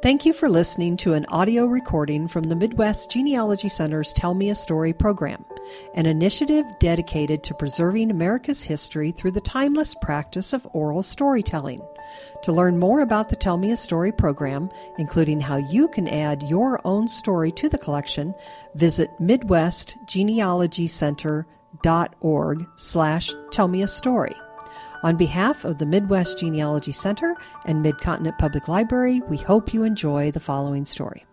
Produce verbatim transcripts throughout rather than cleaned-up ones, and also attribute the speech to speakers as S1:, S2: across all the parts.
S1: Thank you for listening to an audio recording from the Midwest Genealogy Center's Tell Me a Story program, an initiative dedicated to preserving America's history through the timeless practice of oral storytelling. To learn more about the Tell Me a Story program, including how you can add your own story to the collection, visit midwest genealogy center dot org slash tell me a story. On behalf of the Midwest Genealogy Center and Mid-Continent Public Library, we hope you enjoy the following story.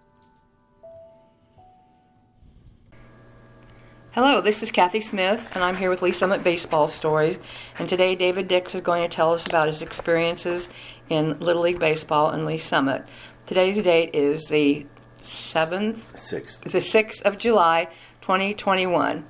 S2: Hello, this is Kathy Smith, and I'm here with Lee Summit Baseball Stories. And today David Dix is going to tell us about his experiences in Little League Baseball in Lee Summit. Today's date is the seventh?
S3: Sixth.
S2: It's the sixth of July, twenty twenty-one.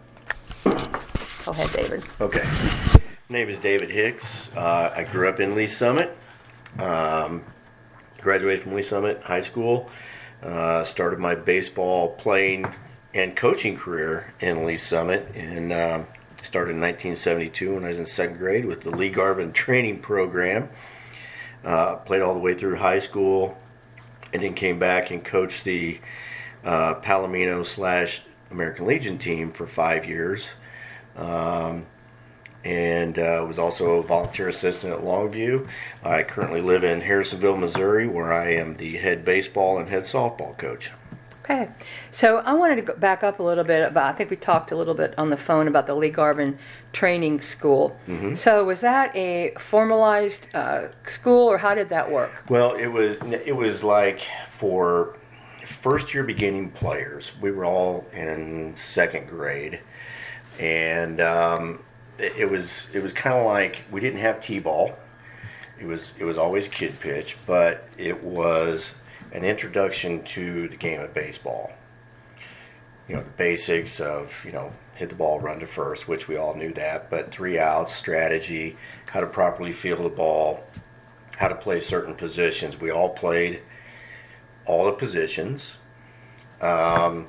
S2: Go ahead, David.
S3: Okay. My name is David Hicks. Uh, I grew up in Lee Summit. Um, graduated from Lee Summit High School. Uh, started my baseball playing and coaching career in Lee Summit. And um, started in nineteen seventy-two when I was in second grade with the Lee Garvin training program. Uh, played all the way through high school, and then came back and coached the uh, Palomino slash American Legion team for five years. Um, and uh, was also a volunteer assistant at Longview. I currently live in Harrisonville, Missouri, where I am the head baseball and head softball coach.
S2: Okay, so I wanted to go back up a little bit about, I think we talked a little bit on the phone about the Lee Garvin Training School. Mm-hmm. So was that a formalized uh, school, or how did that work?
S3: Well, it was, it was like for first year beginning players. We were all in second grade, and um, it, it was it was kind of like we didn't have t-ball. It was it was always kid pitch, but it was an introduction to the game of baseball. You know, the basics of, you know, hit the ball, run to first, which we all knew that, but three outs, strategy, how to properly field the ball, how to play certain positions. We all played all the positions. Um,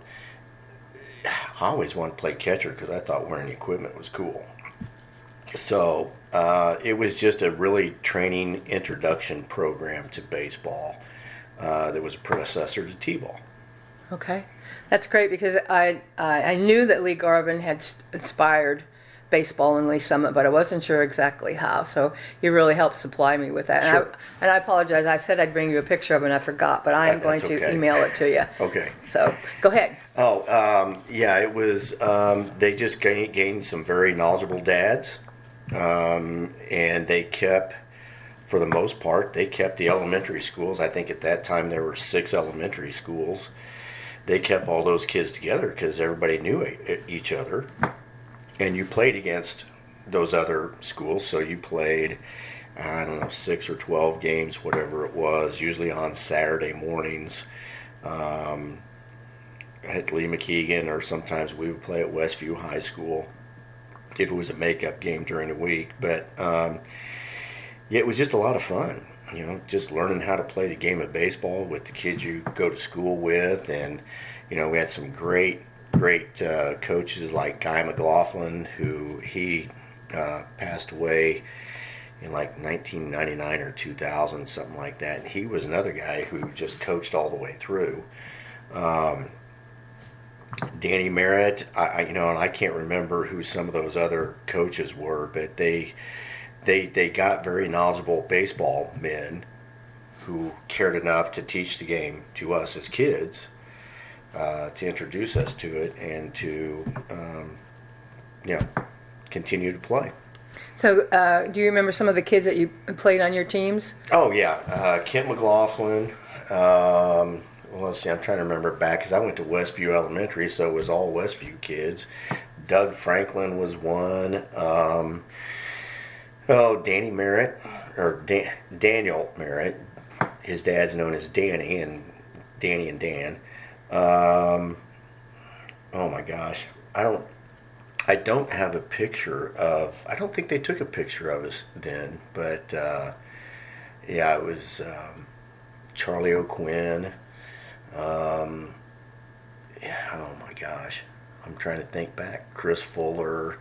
S3: I always wanted to play catcher because I thought wearing the equipment was cool. So uh, it was just a really training introduction program to baseball. Uh, there was a predecessor to t-ball.
S2: Okay, that's great, because I I, I knew that Lee Garvin had inspired baseball in Lee Summit, but I wasn't sure exactly how. So you really helped supply me with that.
S3: Sure.
S2: And, I, and I apologize. I said I'd bring you a picture of it, and I forgot, but I am
S3: That,
S2: going to
S3: okay.
S2: email it to you.
S3: Okay.
S2: So go ahead.
S3: Oh, um, yeah, it was, um, they just gained, gained some very knowledgeable dads, um, and they kept, for the most part, they kept the elementary schools. I think at that time there were six elementary schools. They kept all those kids together because everybody knew each other. And you played against those other schools, so you played, I don't know, six or twelve games, whatever it was, usually on Saturday mornings um, at Lee McKeegan, or sometimes we would play at Westview High School if it was a makeup game during the week. But um, yeah, it was just a lot of fun, you know, just learning how to play the game of baseball with the kids you go to school with. And, you know, we had some great great uh, coaches like Guy McLaughlin, who he uh, passed away in like nineteen ninety-nine or two thousand, something like that. And he was another guy who just coached all the way through. Um, Danny Merritt, I, I, you know, and I can't remember who some of those other coaches were, but they they they got very knowledgeable baseball men who cared enough to teach the game to us as kids. Uh, to introduce us to it and to, um, you know, continue to play.
S2: So uh, do you remember some of the kids that you played on your teams?
S3: Oh, yeah. Uh, Kent McLaughlin. Um, well, let's see. I'm trying to remember back because I went to Westview Elementary, so it was all Westview kids. Doug Franklin was one. Um, oh, Danny Merritt, or Dan- Daniel Merritt. His dad's known as Danny, and Danny and Dan. Um, oh my gosh, I don't, I don't have a picture of, I don't think they took a picture of us then, but, uh, yeah, it was, um, Charlie O'Quinn, um, yeah, oh my gosh, I'm trying to think back, Chris Fuller,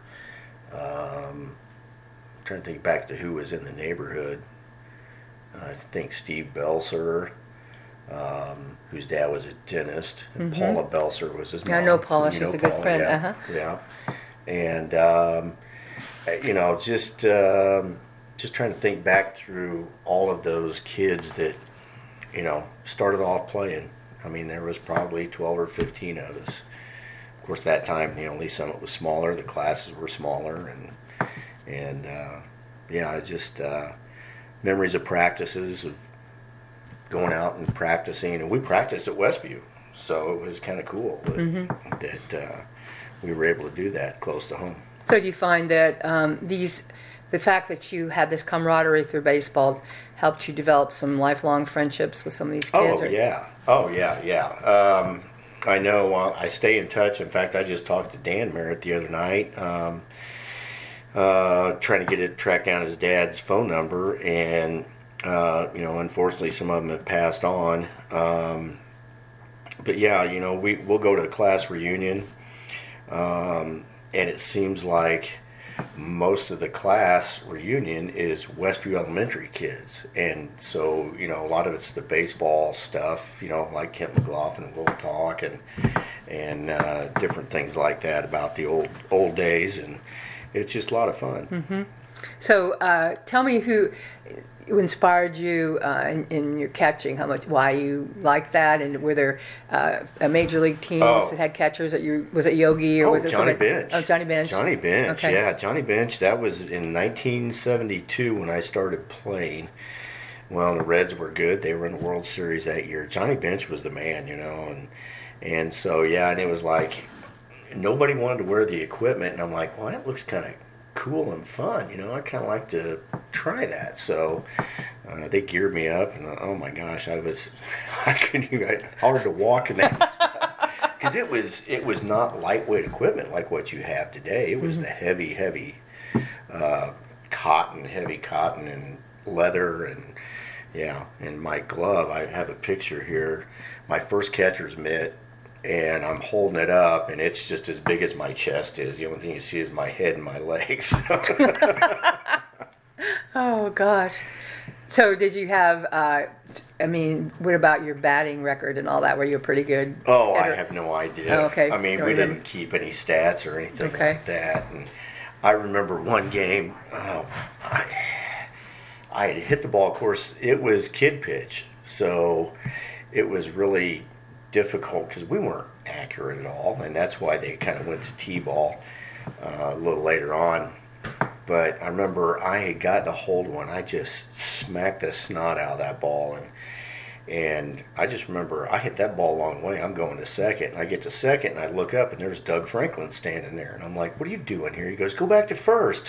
S3: um, I'm trying to think back to who was in the neighborhood. I think Steve Belser, um, whose dad was a dentist. And
S2: Mm-hmm.
S3: Paula Belser was his mom.
S2: I know Paula.
S3: You
S2: She's
S3: know
S2: a good
S3: Paula,
S2: friend.
S3: Yeah,
S2: Uh-huh.
S3: yeah. And um, you know, just um, just trying to think back through all of those kids that you know started off playing. I mean, there was probably twelve or fifteen of us. Of course, that time, you know, Lee Summit was smaller. The classes were smaller, and and uh, yeah, I just uh, memories of practices of going out and practicing, and we practiced at Westview, so it was kind of cool that,
S2: Mm-hmm.
S3: that uh, we were able to do that close to home.
S2: So do you find that um, these, the fact that you had this camaraderie through baseball helped you develop some lifelong friendships with some of these kids?
S3: Oh
S2: or-
S3: yeah, oh yeah, yeah. Um, I know. Uh, I stay in touch. In fact, I just talked to Dan Merritt the other night, um, uh, trying to get it track down his dad's phone number, and uh, you know, unfortunately, some of them have passed on. Um, but yeah, you know, we we'll go to a class reunion, um, and it seems like most of the class reunion is Westview Elementary kids, and so you know a lot of it's the baseball stuff, you know, like Kent McLaughlin will talk and and uh, different things like that about the old old days, and it's just a lot of fun.
S2: Mm-hmm. So uh, tell me who who inspired you uh, in, in your catching, how much, why you liked that, and were there uh, a major league teams
S3: Oh.
S2: that had catchers that you, was it Yogi or
S3: Oh,
S2: was it
S3: Johnny
S2: somebody?
S3: Bench.
S2: Oh, Johnny Bench.
S3: Johnny Bench,
S2: Okay.
S3: yeah, Johnny Bench. That was in nineteen seventy-two when I started playing. Well, the Reds were good. They were in the World Series that year. Johnny Bench was the man, you know, and and so yeah, and it was like nobody wanted to wear the equipment, and I'm like, well, that looks kind of cool and fun, you know. I kind of like to try that, so uh, they geared me up, and uh, oh my gosh, I was I couldn't even hard to walk in that stuff because it was it was not lightweight equipment like what you have today. It was
S2: Mm-hmm.
S3: the heavy, heavy uh, cotton, heavy cotton and leather, and yeah, and my glove. I have a picture here. My first catcher's mitt. And I'm holding it up, and it's just as big as my chest is. The only thing you see is my head and my legs.
S2: Oh gosh. So did you have? Uh, I mean, what about your batting record and all that? Were you a pretty good?
S3: Oh,
S2: hitter?
S3: I have no idea.
S2: Oh, okay.
S3: I mean,
S2: Don't
S3: we
S2: remember.
S3: didn't keep any stats or anything
S2: Okay.
S3: like that. And I remember one game, oh, I, I had hit the ball. Of course, it was kid pitch, so it was really difficult because we weren't accurate at all, and that's why they kind of went to T-ball uh, a little later on. But I remember I had gotten a hold of one. I just smacked the snot out of that ball, and and I just remember I hit that ball a long way. I'm going to second, and I get to second, and I look up, and there's Doug Franklin standing there, and I'm like, "What are you doing here?" He goes, "Go back to first."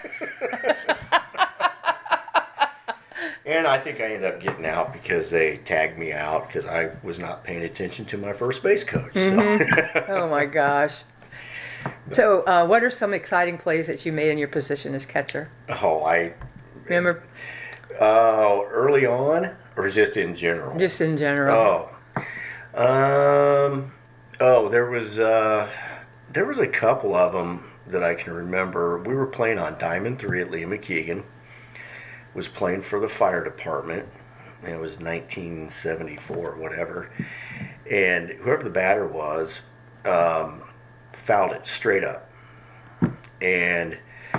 S3: And I think I ended up getting out because they tagged me out because I was not paying attention to my first base coach. So.
S2: Mm-hmm. Oh my gosh. So, uh, what are some exciting plays that you made in your position as catcher?
S3: Oh, I
S2: Remember,
S3: uh, early on or just in general?
S2: just in general.
S3: Oh, um, oh, there was uh, there was a couple of them that I can remember. We were playing on Diamond Three at Liam McKeegan. Was playing for the fire department. And it was nineteen seventy-four, whatever. And whoever the batter was, um, fouled it straight up. And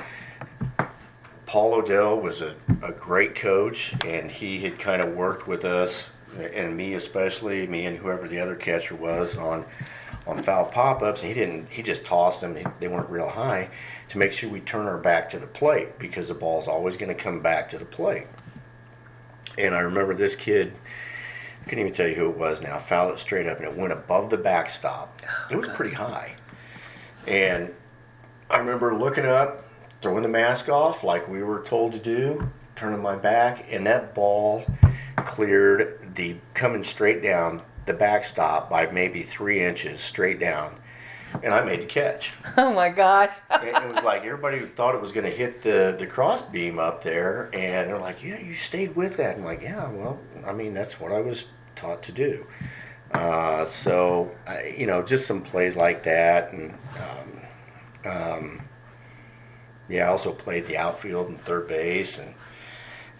S3: Paul Odell was a, a great coach, and he had kind of worked with us, and me especially, me and whoever the other catcher was, on on foul pop-ups. And he didn't. He just tossed them. They weren't real high, to make sure we turn our back to the plate, because the ball's always going to come back to the plate. And I remember this kid, I couldn't even tell you who it was now, fouled it straight up, and it went above the backstop. It was pretty high. And I remember looking up, throwing the mask off like we were told to do, turning my back, and that ball cleared the, coming straight down the backstop by maybe three inches straight down. And I made the catch.
S2: Oh my gosh.
S3: And it was like everybody thought it was going to hit the, the cross beam up there, and they're like, "Yeah, you stayed with that." I'm like, "Yeah, well, I mean, that's what I was taught to do." Uh, so, I, you know, just some plays like that, and um, um, yeah, I also played the outfield and third base, and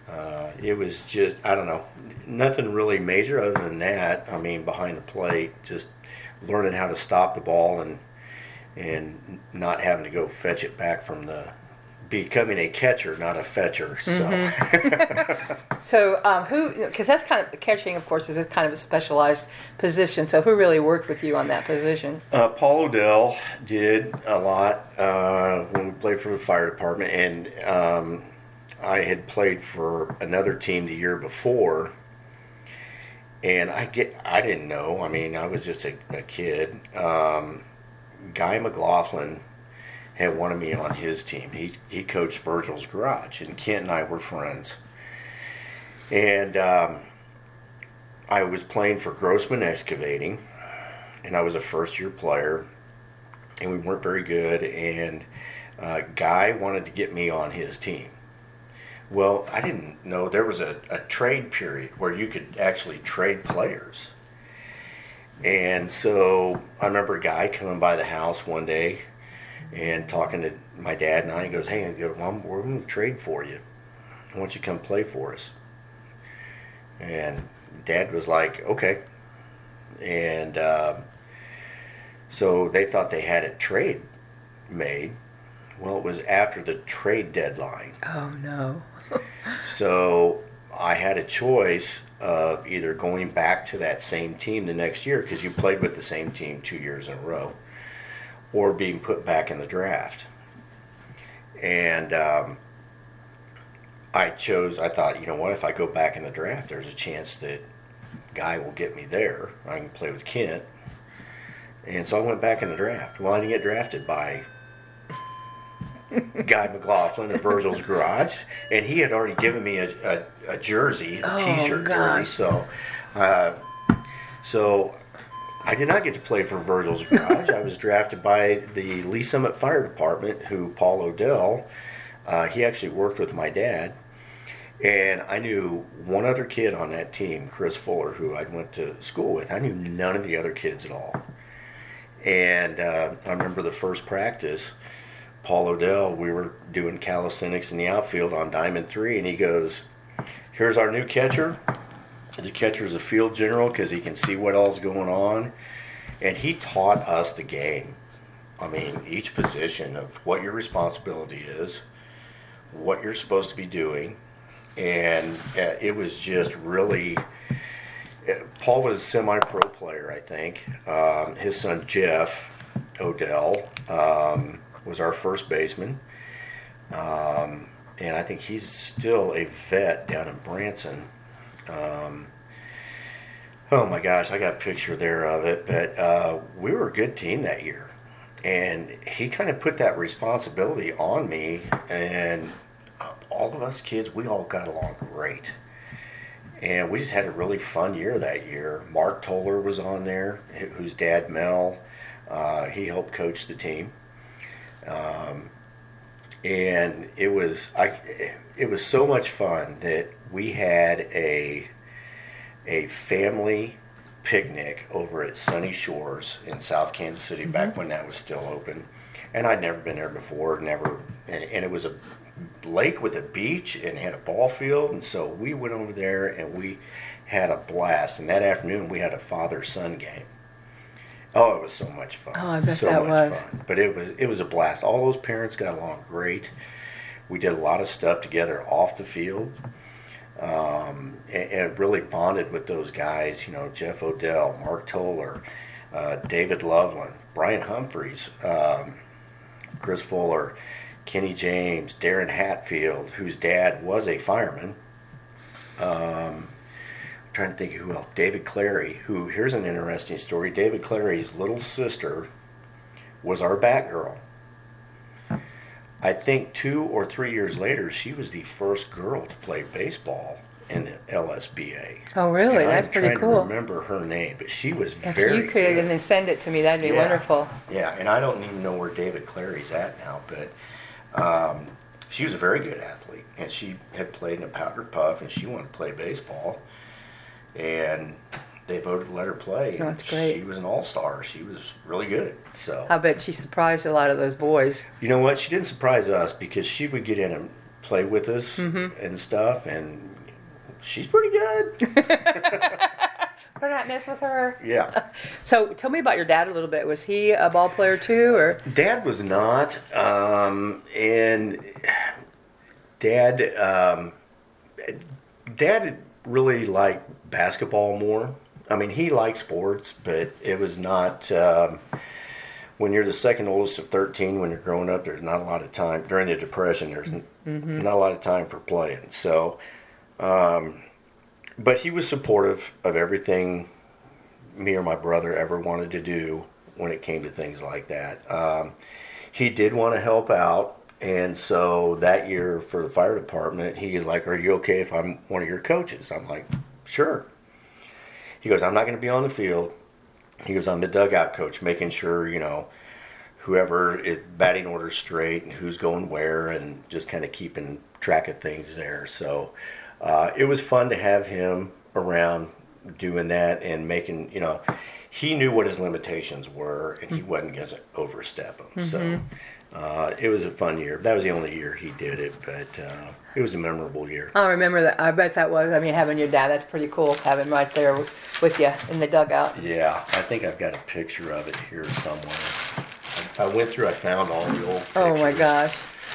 S3: Uh, it was just, I don't know, nothing really major other than that. I mean, behind the plate, just learning how to stop the ball and and not having to go fetch it back from the, becoming a catcher, not a fetcher. So,
S2: mm-hmm. so um, who, because that's kind of, catching, of course, is a kind of a specialized position. So who really worked with you on that position?
S3: Uh, Paul Odell did a lot uh, when we played for the fire department, and um, I had played for another team the year before, and I get I didn't know. I mean, I was just a, a kid. Um, Guy McLaughlin had wanted me on his team. He he coached Virgil's Garage, and Kent and I were friends. And um, I was playing for Grossman Excavating, and I was a first-year player, and we weren't very good. And uh, Guy wanted to get me on his team. Well, I didn't know there was a, a trade period where you could actually trade players. And so I remember a guy coming by the house one day and talking to my dad and I. He goes, "Hey, I go, well, we're going to trade for you. I want you to come play for us." And Dad was like, "Okay." And uh, so they thought they had a trade made. Well, it was after the trade deadline.
S2: Oh, no.
S3: So I had a choice of either going back to that same team the next year, because you played with the same team two years in a row, or being put back in the draft. And um, I chose, I thought, you know what, if I go back in the draft, there's a chance that Guy will get me there. I can play with Kent. And so I went back in the draft. Well, I didn't get drafted by Guy McLaughlin at Virgil's Garage, and he had already given me a, a, a jersey, a
S2: oh,
S3: T-shirt
S2: gosh.
S3: jersey. So, uh, so I did not get to play for Virgil's Garage. I was drafted by the Lee Summit Fire Department, who Paul Odell, uh, he actually worked with my dad, and I knew one other kid on that team, Chris Fuller, who I went to school with. I knew none of the other kids at all. And uh, I remember the first practice, Paul Odell, we were doing calisthenics in the outfield on Diamond three, and he goes, "Here's our new catcher." The catcher's a field general because he can see what all's going on. And he taught us the game. I mean, each position of what your responsibility is, what you're supposed to be doing. And uh, it was just really... Uh, Paul was a semi-pro player, I think. Um, his son, Jeff Odell, um, was our first baseman. Um, and I think he's still a vet down in Branson. Um, oh my gosh, I got a picture there of it. But uh, we were a good team that year. And he kind of put that responsibility on me. And all of us kids, we all got along great. And we just had a really fun year that year. Mark Toller was on there, whose dad, Mel, uh, he helped coach the team. Um, and it was I, it was so much fun that we had a a family picnic over at Sunny Shores in South Kansas City, mm-hmm. back when that was still open. And I'd never been there before, never, and, and it was a lake with a beach and had a ball field, and so we went over there and we had a blast. And that afternoon we had a father-son game. Oh, it was so much fun.
S2: Oh, I bet
S3: so
S2: that
S3: much
S2: was.
S3: fun. But it was it was a blast. All those parents got along great. We did a lot of stuff together off the field. Um, and, and really bonded with those guys, you know, Jeff Odell, Mark Toller, uh, David Loveland, Brian Humphreys, um, Chris Fuller, Kenny James, Darren Hatfield, whose dad was a fireman. Um, I'm trying to think of who else. David Clary, who, here's an interesting story. David Clary's little sister was our Batgirl. I think two or three years later, she was the first girl to play baseball in the L S B A.
S2: Oh, really?
S3: And
S2: That's
S3: I'm
S2: pretty
S3: trying
S2: cool.
S3: to remember her name, but she was
S2: If
S3: very
S2: you could,
S3: good.
S2: and then send it to me, that'd be
S3: Yeah.
S2: wonderful.
S3: Yeah, and I don't even know where David Clary's at now, but um, she was a very good athlete, and she had played in a Powder Puff, and she wanted to play baseball, and they voted to let her play.
S2: Oh, that's great.
S3: She was an all-star. She was really good. So
S2: I bet she surprised a lot of those boys.
S3: you know what? She didn't surprise us because she would get in and play with us
S2: Mm-hmm.
S3: and stuff, and she's pretty good.
S2: Better not mess with her.
S3: Yeah.
S2: So tell me about your dad a little bit. Was he a ball player too, or?
S3: Dad was not, um, and Dad, um, Dad really liked basketball more. I mean, he liked sports, but it was not. Um, when you're the second oldest of thirteen, when you're growing up, there's not a lot of time during the Depression. There's mm-hmm. not a lot of time for playing. So, um, but he was supportive of everything me or my brother ever wanted to do when it came to things like that. Um, he did want to help out, and so that year for the fire department, he was like, "Are you okay if I'm one of your coaches?" I'm like, "Sure." He goes, "I'm not going to be on the field." He goes, "I'm the dugout coach, making sure, you know, whoever is batting order straight and who's going where, and just kind of keeping track of things there." So uh, it was fun to have him around doing that and making, you know, he knew what his limitations were, and he wasn't going to overstep them. Mm-hmm. So uh, it was a fun year. That was the only year he did it, but uh, it was a memorable year.
S2: I remember that. I bet that was. I mean, having your dad, that's pretty cool. Having him right there with you in the dugout.
S3: Yeah, I think I've got a picture of it here somewhere. I, I went through, I found all the old pictures.
S2: Oh my gosh.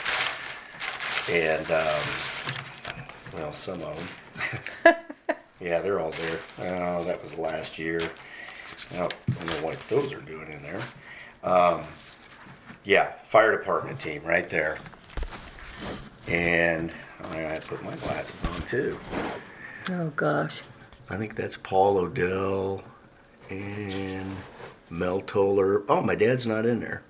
S3: And, um, well, some of them. Yeah, they're all there. Oh, that was last year. I don't, I don't know what those are doing in there. Um, yeah, fire department team right there. And I had to put my glasses on too.
S2: Oh gosh.
S3: I think that's Paul Odell and Mel Toller. Oh, my dad's not in there.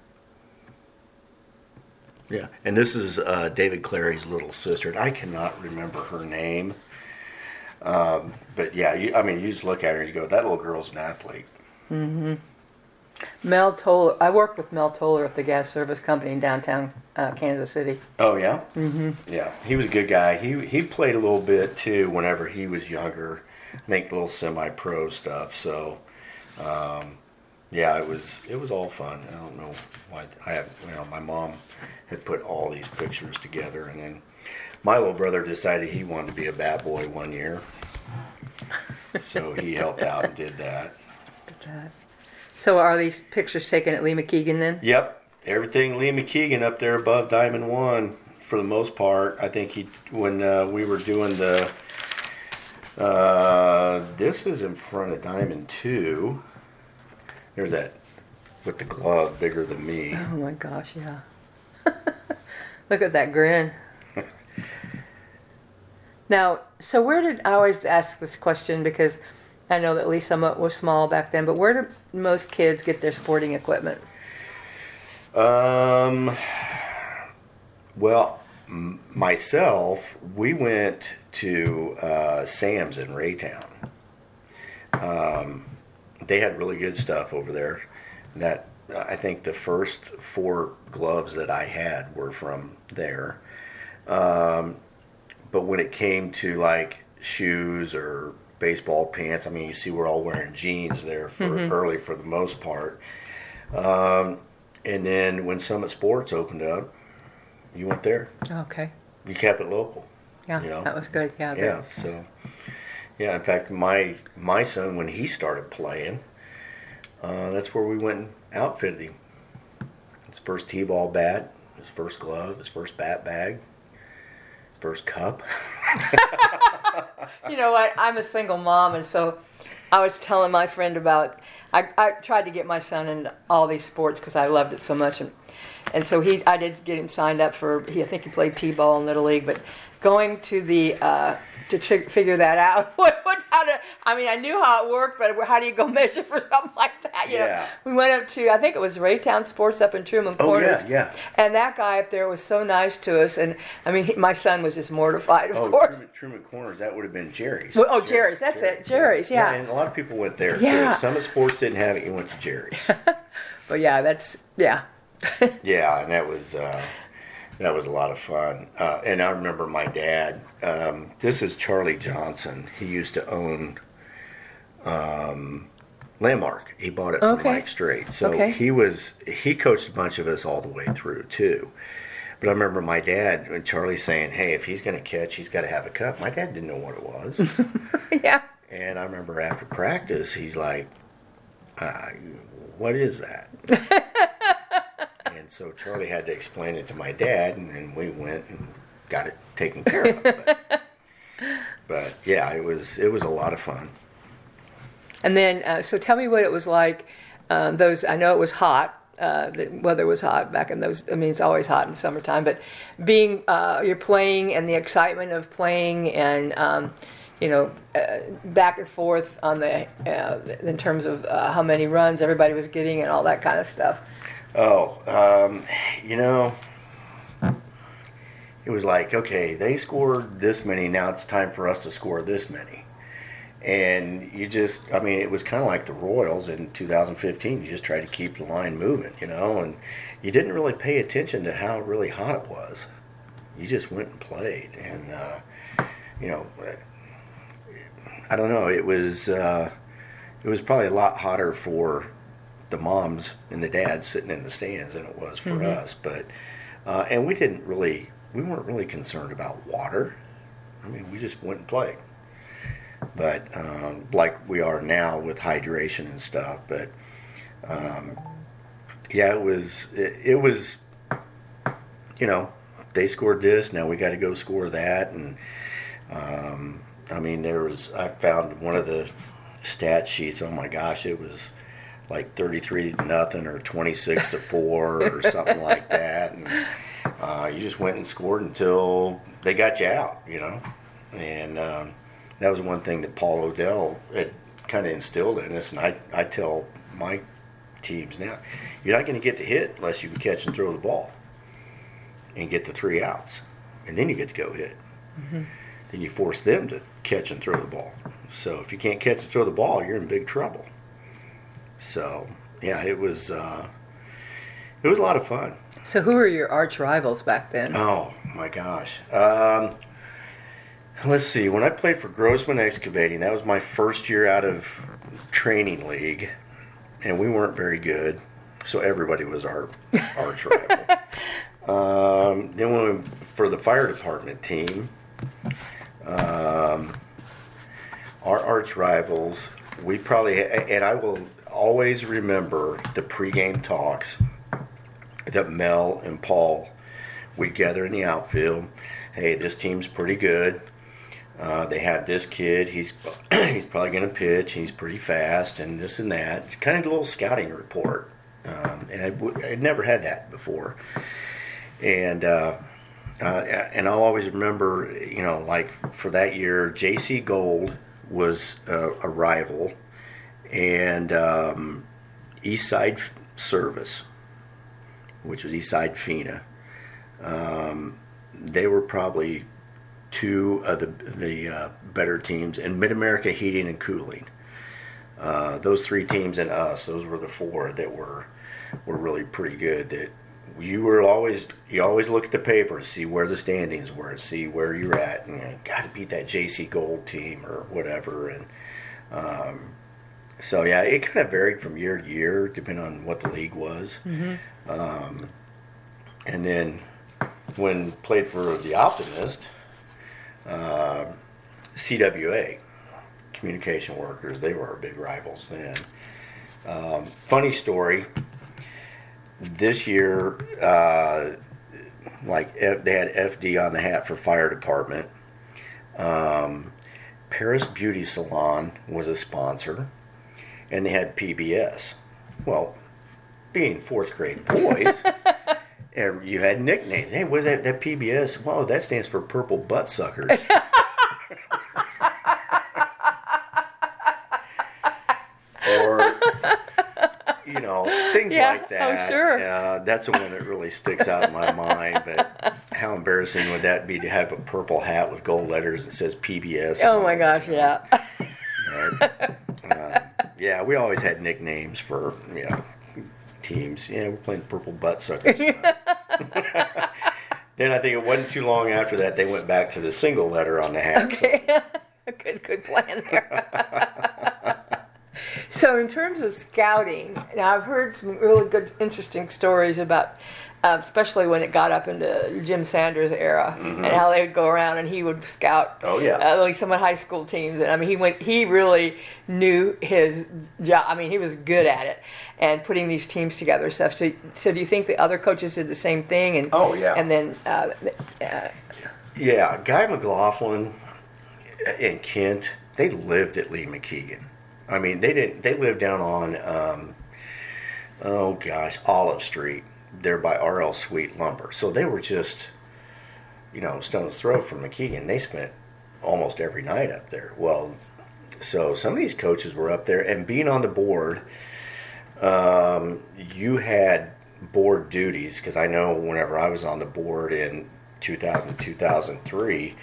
S3: Yeah, and this is uh, David Clary's little sister, and I cannot remember her name. Um, but yeah, you, I mean, you just look at her and you go, that little girl's an athlete.
S2: Mm-hmm. Mel Toller. I worked with Mel Toller at the gas service company in downtown uh, Kansas City.
S3: Oh yeah.
S2: Mm-hmm.
S3: Yeah, he was a good guy. He he played a little bit too whenever he was younger, make little semi-pro stuff. So, um, yeah, it was it was all fun. I don't know why I have. You know, my mom had put all these pictures together, and then my little brother decided he wanted to be a bat boy one year, so he helped out and did that.
S2: So are these pictures taken at Lee McKeegan then?
S3: Yep, everything Lee McKeegan up there above Diamond One for the most part. I think he when uh, we were doing the uh, this is in front of Diamond Two. There's that with the glove bigger than me.
S2: Oh my gosh, yeah. Look at that grin. Now, so where did I always ask this question because I know that Lee Summit was small back then, but where do most kids get their sporting equipment?
S3: Um, well, m- myself, we went to uh, Sam's in Raytown. Um, they had really good stuff over there. That I think the first four gloves that I had were from there. Um, but when it came to like shoes or baseball pants, I mean, you see we're all wearing jeans there for mm-hmm. early for the most part. Um, and then when Summit Sports opened up, you went there.
S2: Okay.
S3: You kept it local.
S2: Yeah,
S3: you know?
S2: That was good. Yeah.
S3: Yeah. So, yeah. In fact, my my son, when he started playing, uh, that's where we went and outfitted him. His first t-ball bat, his first glove, his first bat bag, his first cup.
S2: You know what? I'm a single mom, and so I was telling my friend about. I, I tried to get my son into all these sports because I loved it so much, and and so he. I did get him signed up for. He I think he played t-ball in Little League, but going to the uh, to tr- figure that out. what, what how to? I mean, I knew how it worked, but how do you go measure for something like that? You
S3: yeah.
S2: know, we went up to. I think it was Raytown Sports up in Truman Corners.
S3: Oh yeah, yeah.
S2: And that guy up there was so nice to us, and I mean, he, my son was just mortified, of
S3: oh,
S2: course.
S3: Truman, Truman Corners, that would have been Jerry's.
S2: Well, oh, Jerry's, that's
S3: Jerry's.
S2: it, Jerry's, yeah.
S3: yeah. And a lot of people went there
S2: Yeah.
S3: too. Summit Sports didn't have it, you went to Jerry's.
S2: But yeah, that's, yeah.
S3: Yeah, and that was uh, that was a lot of fun. Uh, and I remember my dad. Um, this is Charlie Johnson. He used to own um, Landmark. He bought it from
S2: Okay.
S3: Mike Strait. So
S2: Okay.
S3: he was he coached a bunch of us all the way through too. But I remember my dad and Charlie saying, "Hey, if he's going to catch, he's got to have a cup." My dad didn't know what it was.
S2: Yeah.
S3: And I remember after practice, he's like, uh, "What is that?" And so Charlie had to explain it to my dad, and then we went and got it taken care of. But, but yeah, it was it was a lot of fun.
S2: And then, uh, so tell me what it was like. Uh, those I know it was hot. Uh, the weather was hot back in those. I mean, it's always hot in the summertime. But being uh, you're playing and the excitement of playing, and um, you know, uh, back and forth on the uh, in terms of uh, how many runs everybody was getting and all that kind of stuff.
S3: Oh, um, you know, it was like, okay, they scored this many. Now it's time for us to score this many. And you just, I mean, it was kind of like the Royals in two thousand fifteen. You just tried to keep the line moving, you know, and you didn't really pay attention to how really hot it was. You just went and played. And, uh, you know, I don't know, it was, uh, it was probably a lot hotter for the moms and the dads sitting in the stands than it was for mm-hmm. us. But, uh, and we didn't really, we weren't really concerned about water. I mean, we just went and played. But um, like we are now with hydration and stuff. But um, yeah, it was it, it was you know, they scored this, now we got to go score that. And um, I mean, there was I found one of the stat sheets. Oh my gosh, it was like thirty-three to nothing or twenty-six to four or something like that. And uh, you just went and scored until they got you out, you know, and. Um, That was one thing that Paul O'Dell had kind of instilled in us, and I, I tell my teams now, you're not going to get to hit unless you can catch and throw the ball and get the three outs, and then you get to go hit. Mm-hmm. Then you force them to catch and throw the ball. So if you can't catch and throw the ball, you're in big trouble. So, yeah, it was uh, it was a lot of fun.
S2: So who were your arch rivals back then?
S3: Oh, my gosh. Um... Let's see, when I played for Grossman Excavating, that was my first year out of training league, and we weren't very good, so everybody was our arch rival. Um, then when we, for the fire department team, um, our arch rivals, we probably, and I will always remember the pregame talks that Mel and Paul would gather in the outfield. Hey, this team's pretty good. Uh, they have this kid. He's he's probably going to pitch. He's pretty fast, and this and that. Kind of a little scouting report, um, and I I'd never had that before. And uh, uh, and I'll always remember, you know, like for that year, J C Gold was a, a rival, and um, East Side Service, which was East Side Fina. Um, they were probably two of the the uh, better teams, and Mid-America Heating and Cooling. Uh, those three teams and us, those were the four that were were really pretty good. That you were always you always look at the paper to see where the standings were, to see where you're at, and you got to beat that J C Gold team or whatever. And um, so yeah, it kind of varied from year to year depending on what the league was. Mm-hmm. Um, and then when played for the Optimist. Uh, C W A, Communication Workers, they were our big rivals then. Um, funny story, this year, uh, like F, they had F D on the hat for fire department. Um, Paris Beauty Salon was a sponsor, and they had P B S. Well, being fourth grade boys, you had nicknames. Hey, what is that, that P B S? Well, that stands for Purple Butt Suckers. Or, you know, things
S2: yeah,
S3: like that.
S2: Oh, sure.
S3: Uh, that's the one that really sticks out in my mind. But how embarrassing would that be to have a purple hat with gold letters that says P B S?
S2: Oh, my gosh, yeah.
S3: But, uh, yeah, we always had nicknames for, you know, teams. Yeah, we're playing Purple Butt Suckers. Then I think it wasn't too long after that they went back to the single letter on the hat.
S2: Okay. So. good, good plan there. So in terms of scouting, now I've heard some really good, interesting stories about, uh, especially when it got up into Jim Sanders' era, mm-hmm. and how they would go around and he would scout.
S3: Oh yeah,
S2: uh, like some of the high school teams, and I mean he went. He really knew his job. I mean he was good at it, and putting these teams together and stuff. So, so do you think the other coaches did the same thing? And
S3: oh yeah,
S2: and then uh, uh,
S3: yeah, Guy McLaughlin and Kent, they lived at Lee McKeegan. I mean, they didn't. They lived down on, um, oh gosh, Olive Street, there by R L Sweet Lumber. So they were just, you know, stone's throw from McKeegan. They spent almost every night up there. Well, so some of these coaches were up there, and being on the board, um, you had board duties, because I know whenever I was on the board in two thousand, two thousand three,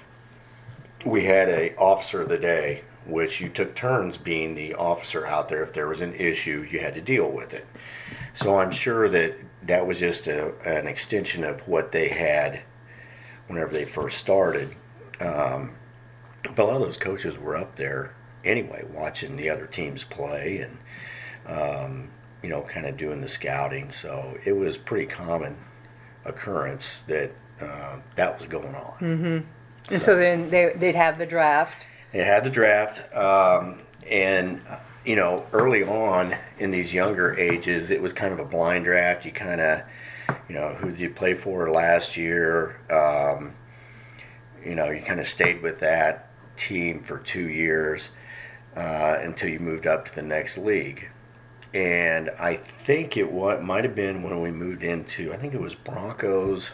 S3: we had a officer of the day, which you took turns being the officer out there. If there was an issue, you had to deal with it. So I'm sure that that was just a, an extension of what they had whenever they first started. Um, but a lot of those coaches were up there anyway, watching the other teams play and, um, you know, kind of doing the scouting. So it was pretty common occurrence that uh, that was going on.
S2: Mm-hmm. And so, so then they, they'd have the draft.
S3: They had the draft, um, and, you know, early on in these younger ages, it was kind of a blind draft. You kind of, you know, who did you play for last year? Um, you know, you kind of stayed with that team for two years uh, until you moved up to the next league. And I think it what might have been when we moved into, I think it was Broncos.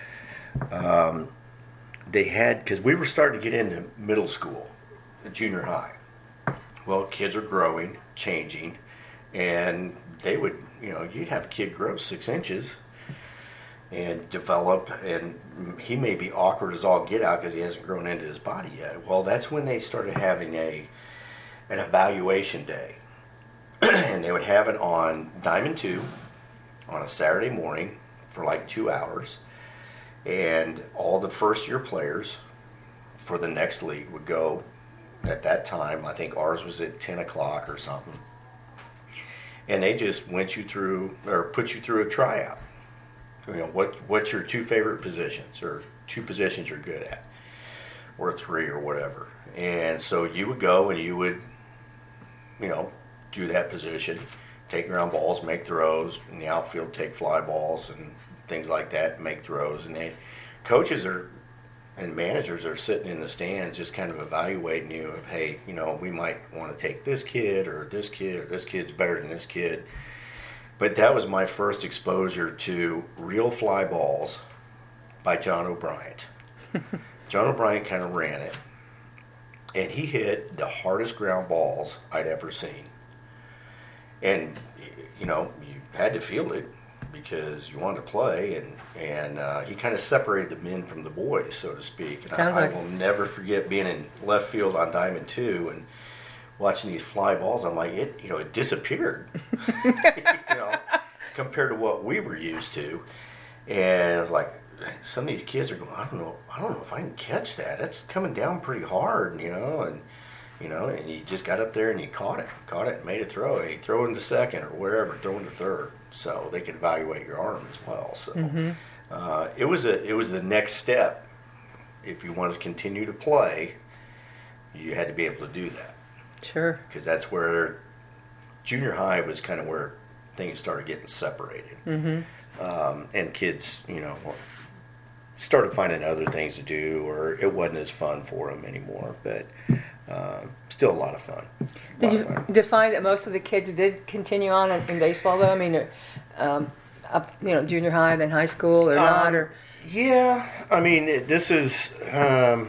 S3: Um, they had, because we were starting to get into middle school. Junior high. Well, kids are growing, changing, and they would, you know, you'd have a kid grow six inches and develop, and he may be awkward as all get out because he hasn't grown into his body yet. Well, that's when they started having a an evaluation day, and they would have it on Diamond two on a Saturday morning for like two hours, and all the first year players for the next league would go. At that time, I think ours was at ten o'clock or something. And they just went you through, or put you through a tryout. You know, what what's your two favorite positions, or two positions you're good at, or three, or whatever. And so you would go and you would, you know, do that position, take ground balls, make throws, in the outfield take fly balls and things like that, make throws. And they, coaches are, and managers are sitting in the stands just kind of evaluating you of, hey, you know, we might want to take this kid or this kid or this kid's better than this kid. But that was my first exposure to real fly balls by John O'Brien. John O'Brien kind of ran it, and he hit the hardest ground balls I'd ever seen. And, you know, you had to field it because you wanted to play, and and uh, he kind of separated the men from the boys, so to speak. And I, like... I will never forget being in left field on Diamond two and watching these fly balls. I'm like, it, you know, it disappeared, you know, compared to what we were used to. And I was like, some of these kids are going, I don't know, I don't know if I can catch that. That's coming down pretty hard, you know, and. You know, and you just got up there and you caught it, caught it, and made a throw. You throw it into second or wherever, throw it into third, so they could evaluate your arm as well. So mm-hmm. uh, it was a, it was the next step. If you wanted to continue to play, you had to be able to do that.
S2: Sure.
S3: Because that's where junior high was kind of where things started getting separated, mm-hmm. um, and kids, you know, started finding other things to do, or it wasn't as fun for them anymore, but. Uh, still a lot of fun.
S2: Did you fun. find that most of the kids did continue on in, in baseball, though? I mean, um, up, you know, junior high, then high school, or um, not? Or
S3: yeah, I mean, this is um,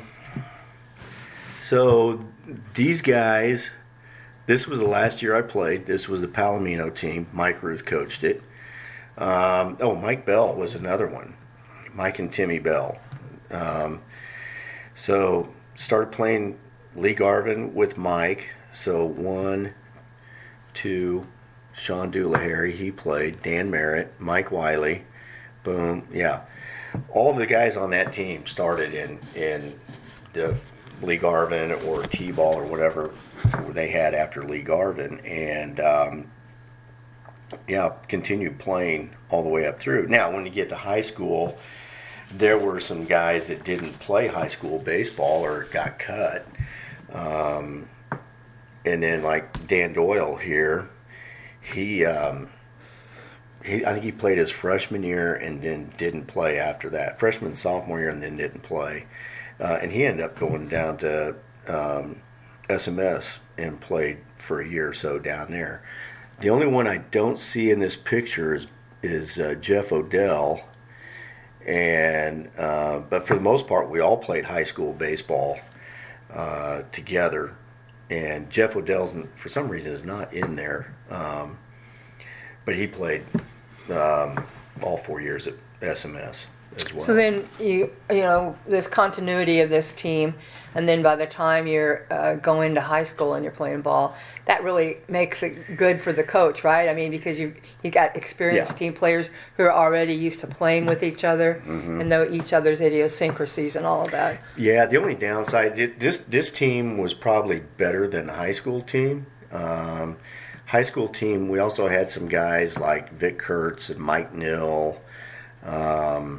S3: so these guys. This was the last year I played. This was the Palomino team. Mike Ruth coached it. Um, oh, Mike Bell was another one. Mike and Timmy Bell. Um, so started playing. Lee Garvin with Mike, so one, two, Sean Doolahary, he played, Dan Merritt, Mike Wiley, boom, yeah. All the guys on that team started in in the Lee Garvin or T-ball or whatever they had after Lee Garvin, and um, yeah, continued playing all the way up through. Now, when you get to high school, there were some guys that didn't play high school baseball or got cut. Um, and then like Dan Doyle here, he, um, he, I think he played his freshman year and then didn't play after that. Freshman, sophomore year, and then didn't play. Uh, and he ended up going down to um, S M S and played for a year or so down there. The only one I don't see in this picture is, is uh, Jeff Odell. And uh, but for the most part, we all played high school baseball uh, together. And Jeff Odell's, for some reason, is not in there. Um, but he played um, all four years at S M S as well.
S2: So then, you you know, there's continuity of this team, and then by the time you're uh, going to high school and you're playing ball, that really makes it good for the coach, right? I mean, because you you got experienced
S3: Yeah.
S2: team players who are already used to playing with each other
S3: Mm-hmm.
S2: and know each other's idiosyncrasies and all of that.
S3: Yeah, the only downside, this this team was probably better than the high school team. Um, high school team, we also had some guys like Vic Kurtz and Mike Nill. Um,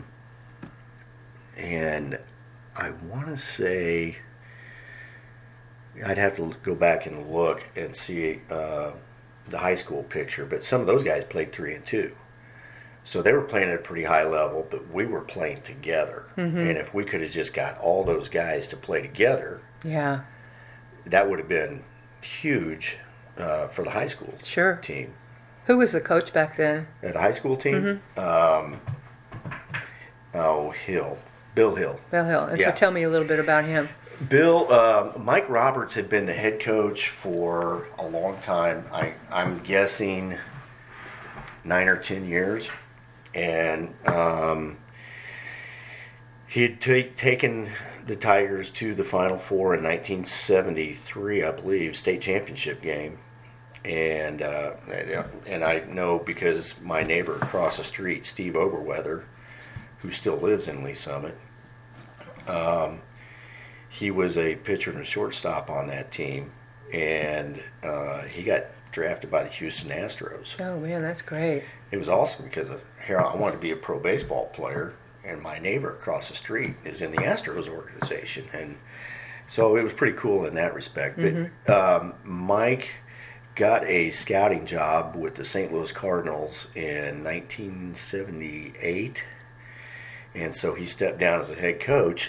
S3: and I want to say, I'd have to go back and look and see uh, the high school picture, but some of those guys played three and two. So they were playing at a pretty high level, but we were playing together. Mm-hmm. And if we could have just got all those guys to play together,
S2: Yeah,
S3: that would have been huge uh, for the high school
S2: sure.
S3: team.
S2: Who was the coach back then?
S3: At the high school team, um, oh, Hill, Bill Hill.
S2: Bill Hill. And
S3: Yeah.
S2: so tell me a little bit about him.
S3: Bill, um, Mike Roberts had been the head coach for a long time. I, I'm guessing nine or ten years. And um, he had ta- taken the Tigers to the Final Four in nineteen seventy-three, I believe, state championship game. And uh, and I know because my neighbor across the street, Steve Oberweather, who still lives in Lee Summit, um, he was a pitcher and a shortstop on that team, and uh, he got drafted by the Houston Astros.
S2: Oh, man, that's great.
S3: It was awesome because here I wanted to be a pro baseball player, and my neighbor across the street is in the Astros organization, and so it was pretty cool in that respect.
S2: Mm-hmm.
S3: But um, Mike got a scouting job with the Saint Louis Cardinals in nineteen seventy-eight, and so he stepped down as a head coach.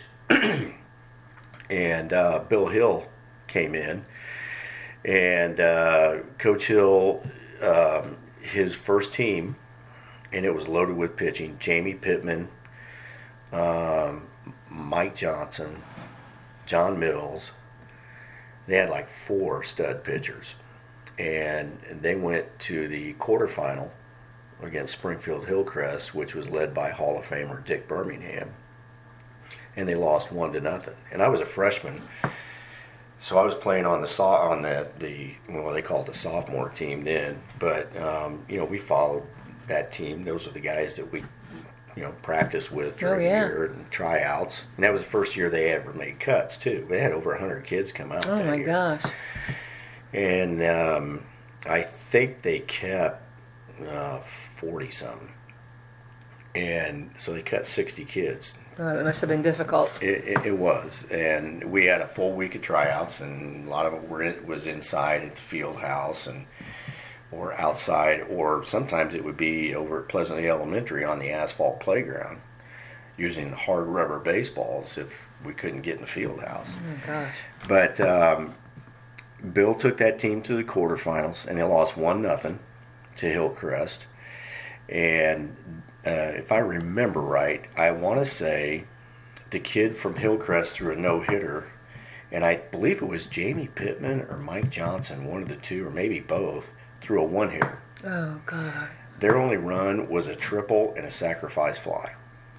S3: And uh, Bill Hill came in, and uh, Coach Hill, um, his first team, and it was loaded with pitching, Jamie Pittman, um, Mike Johnson, John Mills. They had like four stud pitchers, and they went to the quarterfinal against Springfield Hillcrest, which was led by Hall of Famer Dick Birmingham. And they lost one to nothing. And I was a freshman, so I was playing on the so- on the the well they called it the sophomore team then. But um, you know, we followed that team. Those are the guys that we you know practiced with during
S2: Oh, yeah.
S3: the year and tryouts. And that was the first year they ever made cuts too. They had over a hundred kids come out.
S2: Oh,
S3: that
S2: my
S3: year.
S2: gosh.
S3: And um, I think they kept uh, forty something. And so they cut sixty kids.
S2: Oh, that must have been difficult.
S3: It, it, it was, and we had a full week of tryouts, and a lot of it were in, was inside at the field house, and or outside, or sometimes it would be over at Pleasantly Elementary on the asphalt playground, using hard rubber baseballs if we couldn't get in the field house.
S2: Oh, my gosh.
S3: But um, Bill took that team to the quarterfinals, and they lost one nothing to Hillcrest, and. Uh, if I remember right, I want to say the kid from Hillcrest threw a no-hitter, and I believe it was Jamie Pittman or Mike Johnson, one of the two, or maybe both, threw a one-hitter.
S2: Oh, God.
S3: Their only run was a triple and a sacrifice fly.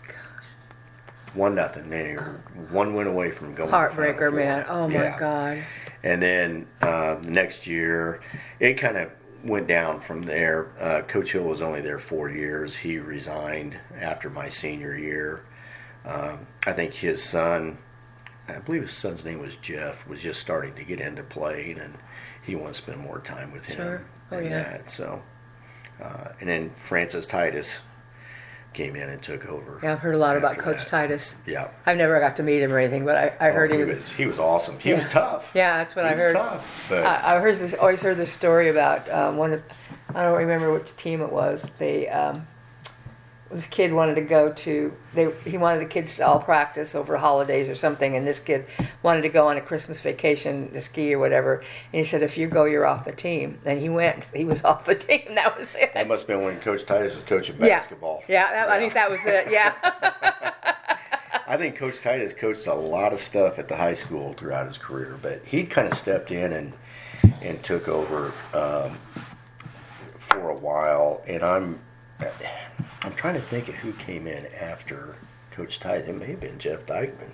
S3: One nothing. They were one win away from going.
S2: Heartbreaker,
S3: to the Final Four.
S2: man. Oh, my
S3: Yeah.
S2: God.
S3: And then uh, the next year, it kind of went down from there. Uh, Coach Hill was only there four years. He resigned after my senior year. Um, I think his son I believe his son's name was Jeff, was just starting to get into playing, and he wanted to spend more time with him.
S2: Sure. Oh,
S3: and
S2: yeah.
S3: that. So, uh, and then Francis Titus came in and took over.
S2: Yeah, I've heard a lot about
S3: after
S2: Coach
S3: that.
S2: Titus.
S3: Yeah.
S2: I've never got to meet him or anything, but I, I heard
S3: Oh,
S2: he
S3: he
S2: was.
S3: was he was awesome. He
S2: Yeah.
S3: was tough.
S2: Yeah, that's what
S3: he
S2: I
S3: was
S2: heard.
S3: Tough, but
S2: I, I heard this, always heard this story about um, one of, I don't remember which team it was. They, um, this kid wanted to go to, they he wanted the kids to all practice over holidays or something, and this kid wanted to go on a Christmas vacation to ski or whatever. And he said, if you go, you're off the team. And he went. He was off the team. That was it.
S3: that must have been when Coach Titus was coaching
S2: Yeah.
S3: basketball.
S2: Yeah, that, I think that was it. Yeah.
S3: I think Coach Titus coached a lot of stuff at the high school throughout his career, but he kind of stepped in and and took over um, for a while. And I'm I'm trying to think of who came in after Coach Titus. It may have been Jeff Dykeman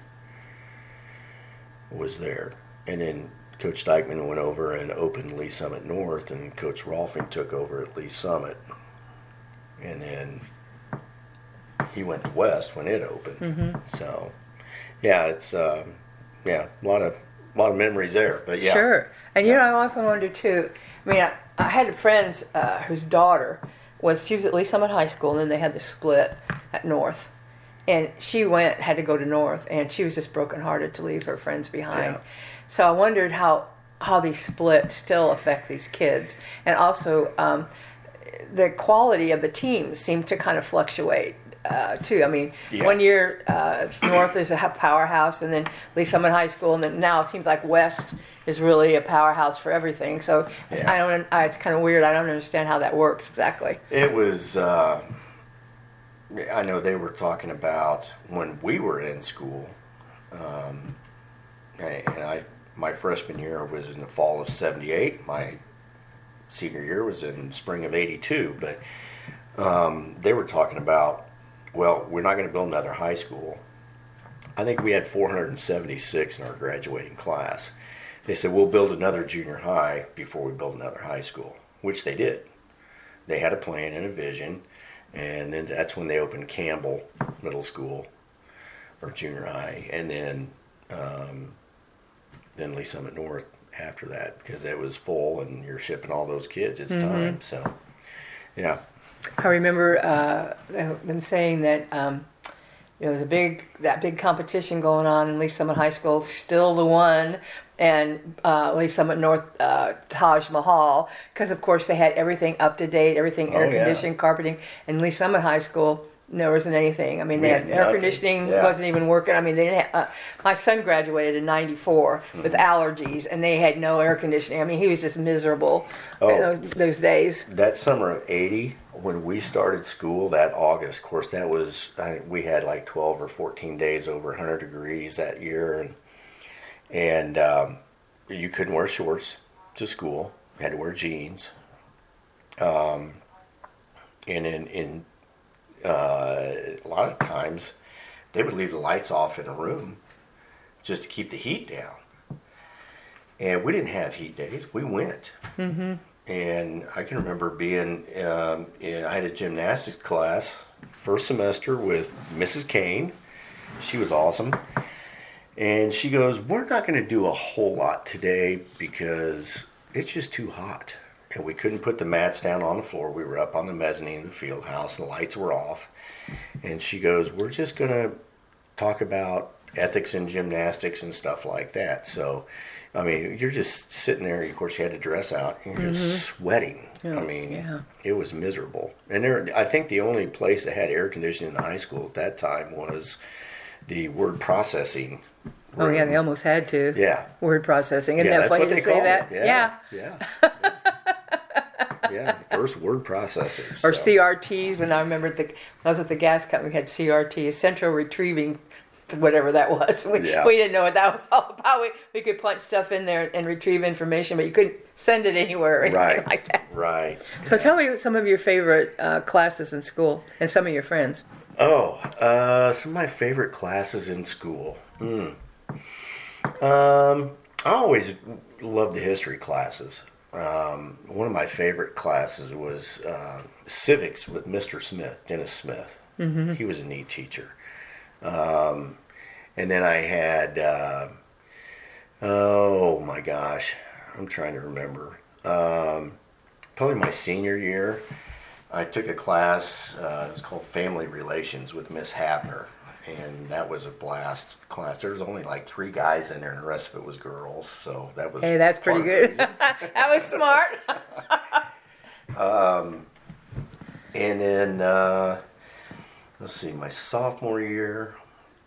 S3: was there, and then Coach Dykeman went over and opened Lee Summit North, and Coach Rolfing took over at Lee Summit, and then he went to West when it opened.
S2: Mm-hmm.
S3: So, yeah, it's um, yeah, a lot of a lot of memories there. But yeah,
S2: Sure. And you
S3: Yeah.
S2: know, I often wonder too. I mean, I, I had friends uh, whose daughter was she was at Lee Summit High School, and then they had the split at North, and she went had to go to North, and she was just brokenhearted to leave her friends behind.
S3: Yeah.
S2: So I wondered how how these splits still affect these kids, and also um, the quality of the teams seem to kind of fluctuate. Uh, too. I mean,
S3: Yeah.
S2: one year uh, North is a powerhouse, and then Lee Summit High School, and then now it seems like West is really a powerhouse for everything. So
S3: Yeah.
S2: I don't. I, it's kind of weird. I don't understand how that works exactly.
S3: It was. Uh, I know they were talking about when we were in school, um, and I my freshman year was in the fall of seventy-eight. My senior year was in spring of eighty-two. But um, they were talking about, well, we're not going to build another high school. I think we had four hundred seventy-six in our graduating class. They said, we'll build another junior high before we build another high school, which they did. They had a plan and a vision, and then that's when they opened Campbell Middle School, or junior high, and then um, then Lee Summit North after that, because it was full and you're shipping all those kids. It's
S2: Mm-hmm.
S3: time. So, yeah.
S2: I remember uh, them saying that um, you know, there's a big that big competition going on in Lee Summit High School, still the one, and uh, Lee Summit North uh, Taj Mahal, because of course they had everything up to date, everything
S3: Oh,
S2: air
S3: yeah.
S2: conditioned, carpeting. And Lee Summit High School, there wasn't anything. I mean,
S3: We
S2: they
S3: had
S2: had air
S3: nothing.
S2: conditioning
S3: Yeah.
S2: wasn't even working. I mean, they didn't. Have, uh, my son graduated in ninety-four with
S3: Mm-hmm.
S2: allergies, and they had no air conditioning. I mean, he was just miserable
S3: Oh.
S2: in those, those days.
S3: That summer of eighty, when we started school, that August, of course, that was, I, we had like twelve or fourteen days over one hundred degrees that year. And, and um, you couldn't wear shorts to school. You had to wear jeans. Um, and in, in uh, a lot of times, they would leave the lights off in a room just to keep the heat down. And we didn't have heat days. We went.
S2: Mm-hmm.
S3: And I can remember being, um, in, I had a gymnastics class first semester with Missus Kane. She was awesome. And she goes, we're not going to do a whole lot today because it's just too hot. And we couldn't put the mats down on the floor. We were up on the mezzanine of the field house and the lights were off. And she goes, we're just going to talk about ethics in gymnastics and stuff like that. So, I mean, you're just sitting there. Of course, you had to dress out. And you're just sweating.
S2: Yeah,
S3: I mean,
S2: yeah.
S3: it was miserable. And there, I think the only place that had air conditioning in the high school at that time was the word processing.
S2: Oh yeah,
S3: room.
S2: they almost had to.
S3: Yeah.
S2: Word processing. Isn't
S3: Yeah,
S2: that
S3: that's
S2: funny
S3: what
S2: to
S3: they
S2: say
S3: called
S2: that?
S3: it.
S2: Yeah.
S3: Yeah. Yeah. First word processors.
S2: Or
S3: so.
S2: C R Ts. When I remember the, when I was at the gas company, we had C R Ts, Central Retrieving, whatever that was. We,
S3: Yeah.
S2: we didn't know what that was all about. We, we could punch stuff in there and retrieve information, but you couldn't send it anywhere or anything
S3: Right.
S2: like that.
S3: Right.
S2: So tell me some of your favorite uh, classes in school and some of your friends.
S3: Oh, uh, some of my favorite classes in school. Hmm. Um, I always loved the history classes. Um, one of my favorite classes was uh, civics with Mister Smith, Dennis Smith. Mm-hmm. He was a neat teacher. Um, And then I had, uh, oh my gosh, I'm trying to remember. Um, probably my senior year, I took a class, uh, it was called Family Relations with Miss Habner. And that was a blast class. There was only like three guys in there, and the rest of it was girls. So that was
S2: hey, that's pretty good. That was smart.
S3: um, and then uh, let's see, my sophomore year.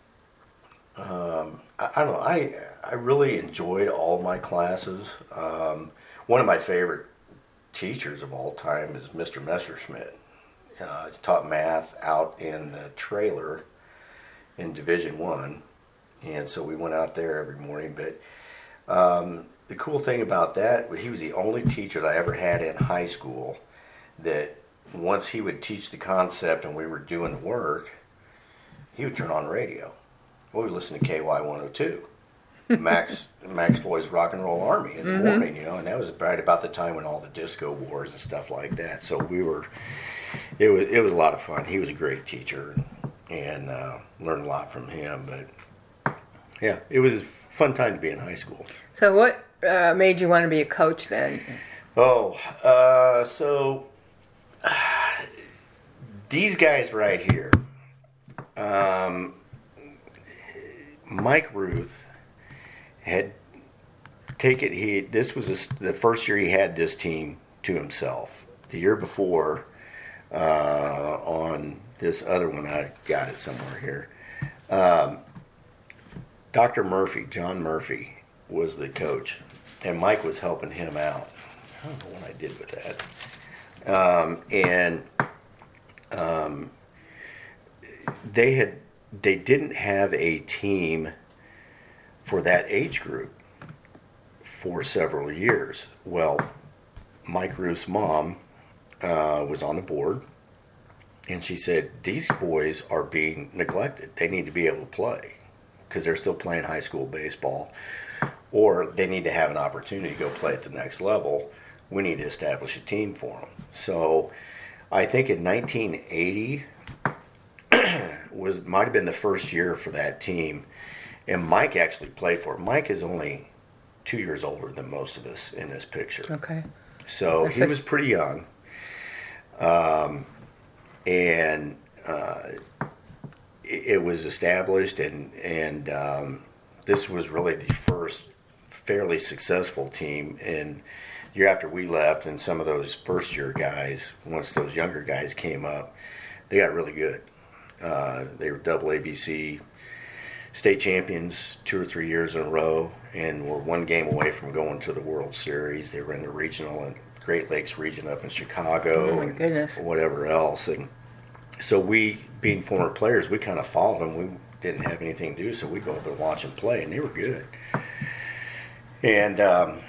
S3: Um, I, I don't know. I I really enjoyed all my classes. Um, one of my favorite teachers of all time is Mister Messerschmidt. Uh, he taught math out in the trailer in Division One, and so we went out there every morning. But um, the cool thing about that, he was the only teacher that I ever had in high school that once he would teach the concept and we were doing the work, he would turn on the radio. Well, we listened to K Y one oh two, Max Max Floyd's Rock and Roll Army in the mm-hmm. morning, you know, and that was right about the time when all the disco wars and stuff like that. So we were, it was it was a lot of fun. He was a great teacher. And uh, learned a lot from him, but yeah, it was a fun time to be in high school.
S2: So what uh, made you want to be a coach then?
S3: Oh, uh, so uh, these guys right here, um, Mike Ruth had taken, he, this was a, the first year he had this team to himself. The year before, uh, on this other one, I got it somewhere here. Um, Doctor Murphy, John Murphy, was the coach, and Mike was helping him out. I don't know what I did with that. Um, and um, they had they didn't have a team for that age group for several years. Well, Mike Ruth's mom uh, was on the board. And she said, these boys are being neglected. They need to be able to play because they're still playing high school baseball, or they need to have an opportunity to go play at the next level. We need to establish a team for them. So I think in nineteen eighty was might have been the first year for that team. And Mike actually played for it. Mike is only two years older than most of us in this picture.
S2: Okay.
S3: So
S2: That's
S3: he
S2: a-
S3: was pretty young. Um, And uh, it, it was established, and and um, this was really the first fairly successful team. And the year after we left, and some of those first year guys, once those younger guys came up, they got really good. Uh, they were double A B C state champions two or three years in a row, and were one game away from going to the World Series. They were in the regional and Great Lakes region up in Chicago,
S2: Oh, my
S3: and
S2: goodness.
S3: whatever else. And so we, being former players, we kind of followed them. We didn't have anything to do, so we'd go up and watch them play, and they were good. And um,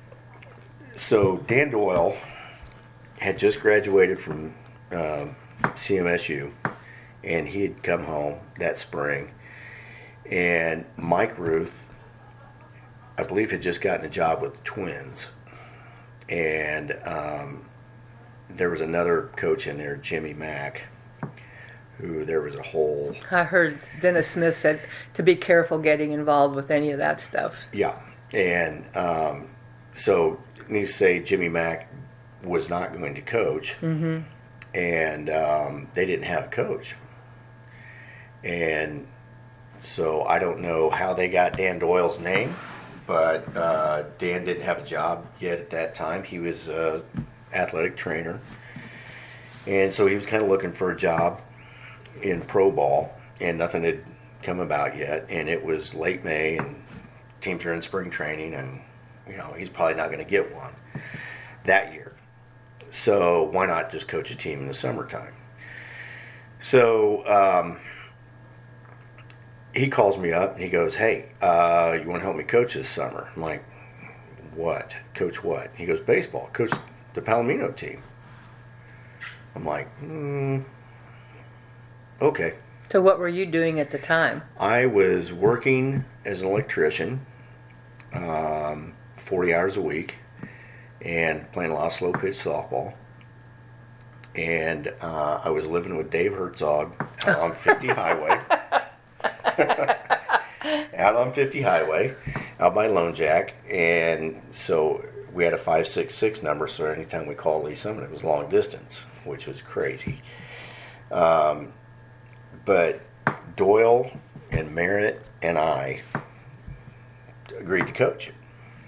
S3: so Dan Doyle had just graduated from um, C M S U, and he had come home that spring. And Mike Ruth, I believe, had just gotten a job with the Twins. And um, there was another coach in there, Jimmy Mack, who there was a whole...
S2: I heard Dennis Smith said to be careful getting involved with any of that stuff.
S3: Yeah. And um, so, needs to say, Jimmy Mack was not going to coach.
S2: Mm-hmm.
S3: And um, they didn't have a coach. And so I don't know how they got Dan Doyle's name, but uh, Dan didn't have a job yet at that time. He was an athletic trainer. And so he was kind of looking for a job in pro ball, and nothing had come about yet. And it was late May, and teams are in spring training, and you know he's probably not going to get one that year. So why not just coach a team in the summertime? So um, he calls me up and he goes, "Hey, uh, you want to help me coach this summer?" I'm like, "What? Coach what?" He goes, "Baseball. Coach the Palomino team." I'm like, hmm, okay.
S2: So what were you doing at the time?
S3: I was working as an electrician, um, forty hours a week, and playing a lot of slow pitch softball. And uh, I was living with Dave Herzog out on fifty Highway. out on fifty Highway, out by Lone Jack, and so we had a five six six number, so anytime we called Lee Summit, it was long distance, which was crazy. Um, but Doyle and Merritt and I agreed to coach it.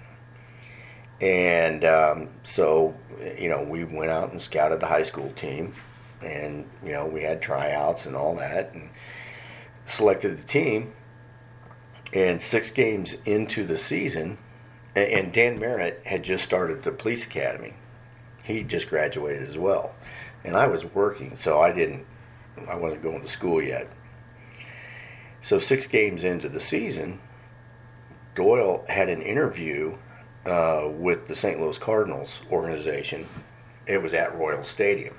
S3: And um, so, you know, we went out and scouted the high school team, and, you know, we had tryouts and all that, and selected the team. And six games into the season, and Dan Merritt had just started the police academy. He just graduated as well. And I was working, so I didn't, I wasn't going to school yet. So six games into the season, Doyle had an interview uh, with the Saint Louis Cardinals organization. It was at Royal Stadium.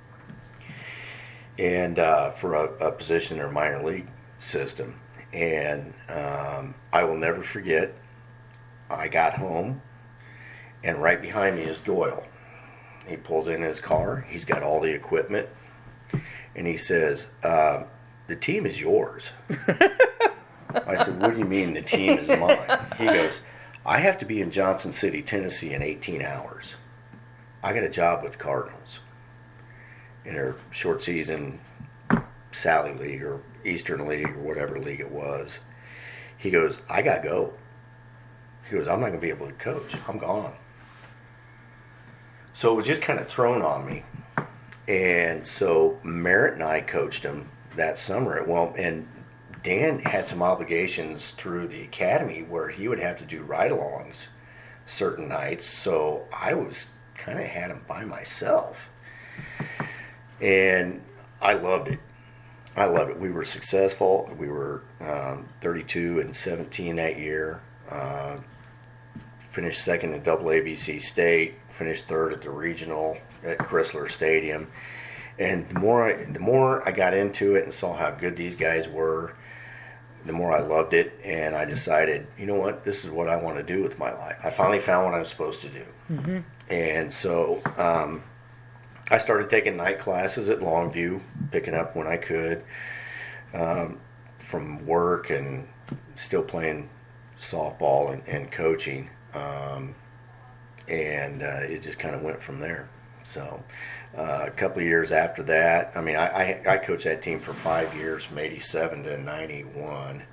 S3: And uh, for a, a position in their minor league system. And um, I will never forget, I got home, and right behind me is Doyle. He pulls in his car, he's got all the equipment, and he says, uh, the team is yours. I said, what do you mean the team is mine? He goes, I have to be in Johnson City, Tennessee in eighteen hours. I got a job with the Cardinals in their short season Sally League or Eastern League or whatever league it was. He goes, I gotta go. He goes, I'm not gonna be able to coach. I'm gone. So it was just kind of thrown on me. And so Merritt and I coached him that summer. Well, and Dan had some obligations through the academy where he would have to do ride-alongs certain nights. So I was kind of had him by myself. And I loved it. I loved it. We were successful. We were um, thirty-two and seventeen that year. Uh, finished second in double A B C State. Finished third at the regional at Chrysler Stadium. And the more I, the more I got into it and saw how good these guys were, the more I loved it. And I decided, you know what, this is what I want to do with my life. I finally found what I'm supposed to do. Mm-hmm. And so um, I started taking night classes at Longview, picking up when I could um, from work and still playing softball and, and coaching. Um, and uh, it just kind of went from there. So uh, a couple of years after that, I mean, I, I, I coached that team for five years, from eighty-seven to ninety-one.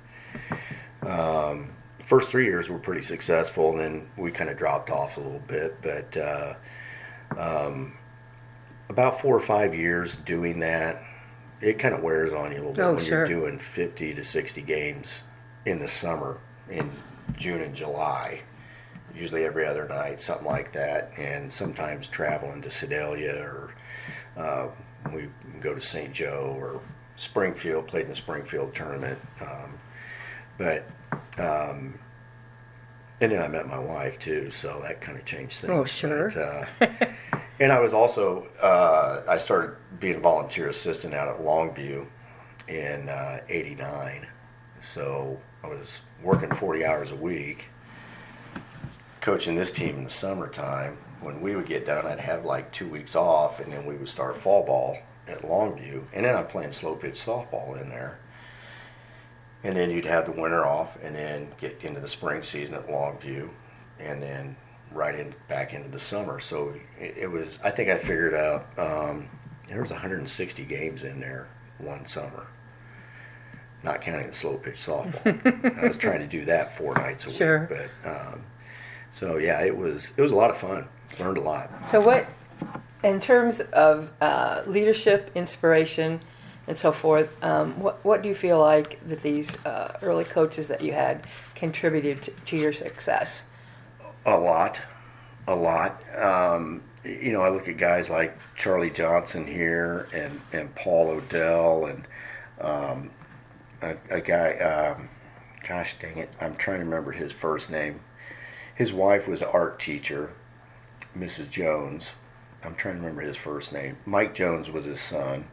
S3: Um, the first three years were pretty successful, and then we kind of dropped off a little bit. But uh, um, about four or five years doing that, it kind of wears on you a little bit
S2: oh,
S3: when
S2: sure.
S3: you're doing fifty to sixty games in the summer, in June and July. Usually every other night, something like that, and sometimes traveling to Sedalia, or uh, we go to Saint Joe or Springfield, played in the Springfield tournament. Um, but, um, and then I met my wife too, so that kind of changed things.
S2: Oh, sure.
S3: But, uh, and I was also, uh, I started being a volunteer assistant out at Longview in uh, eighty-nine. So I was working forty hours a week, coaching this team in the summertime. When we would get done, I'd have like two weeks off, and then we would start fall ball at Longview, and then I'm playing slow pitch softball in there. And then you'd have the winter off, and then get into the spring season at Longview, and then right in back into the summer. So it, it was. I think I figured out um, there was one hundred sixty games in there one summer, not counting the slow pitch softball. I was trying to do that four nights a
S2: sure.
S3: week, but. Um, So yeah, it was it was a lot of fun. Learned a lot.
S2: So what, in terms of uh, leadership, inspiration, and so forth, um, what what do you feel like that these uh, early coaches that you had contributed to, to your success?
S3: A lot, a lot. Um, you know, I look at guys like Charlie Johnson here, and, and Paul Odell, and um, a, a guy. Um, gosh dang it, I'm trying to remember his first name. His wife was an art teacher, Missus Jones. I'm trying to remember his first name. Mike Jones was his son.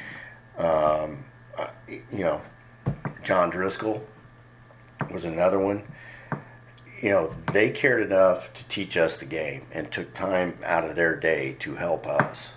S3: Um, uh, you know, John Driscoll was another one. You know, they cared enough to teach us the game and took time out of their day to help us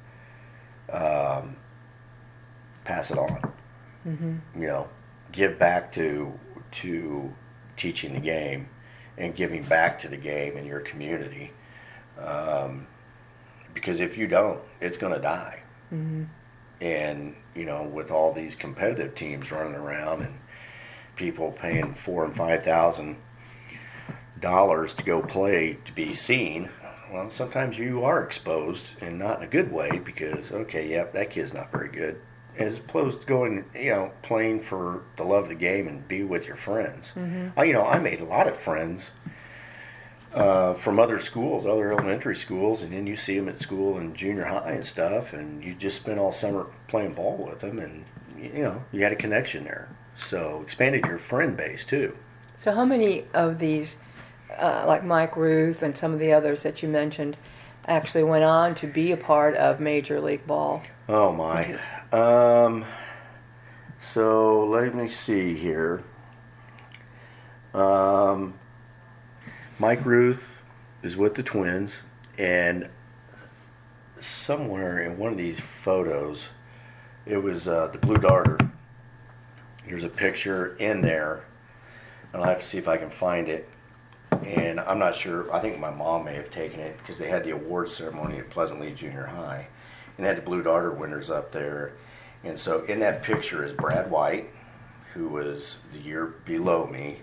S3: um, pass it on. Mm-hmm. You know, give back to to teaching the game and giving back to the game in your community. Um, because if you don't, it's going to die.
S2: Mm-hmm.
S3: And, you know, with all these competitive teams running around and people paying four and five thousand dollars to go play to be seen, well, sometimes you are exposed, and not in a good way, because, okay, yep, that kid's not very good. As opposed to going, you know, playing for the love of the game and be with your friends.
S2: Mm-hmm.
S3: I, you know, I made a lot of friends uh, from other schools, other elementary schools, and then you see them at school and junior high and stuff, and you just spend all summer playing ball with them, and, you know, you had a connection there. So expanded your friend base, too.
S2: So how many of these, uh, like Mike Ruth and some of the others that you mentioned, actually went on to be a part of Major League Ball?
S3: Oh, my. Um, so let me see here. Um, Mike Ruth is with the Twins, and somewhere in one of these photos, it was uh, the Blue Darter. There's a picture in there, and I'll have to see if I can find it. And I'm not sure. I think my mom may have taken it because they had the awards ceremony at Pleasant Lee Junior High, and they had the Blue Darter winners up there. And so in that picture is Brad White, who was the year below me.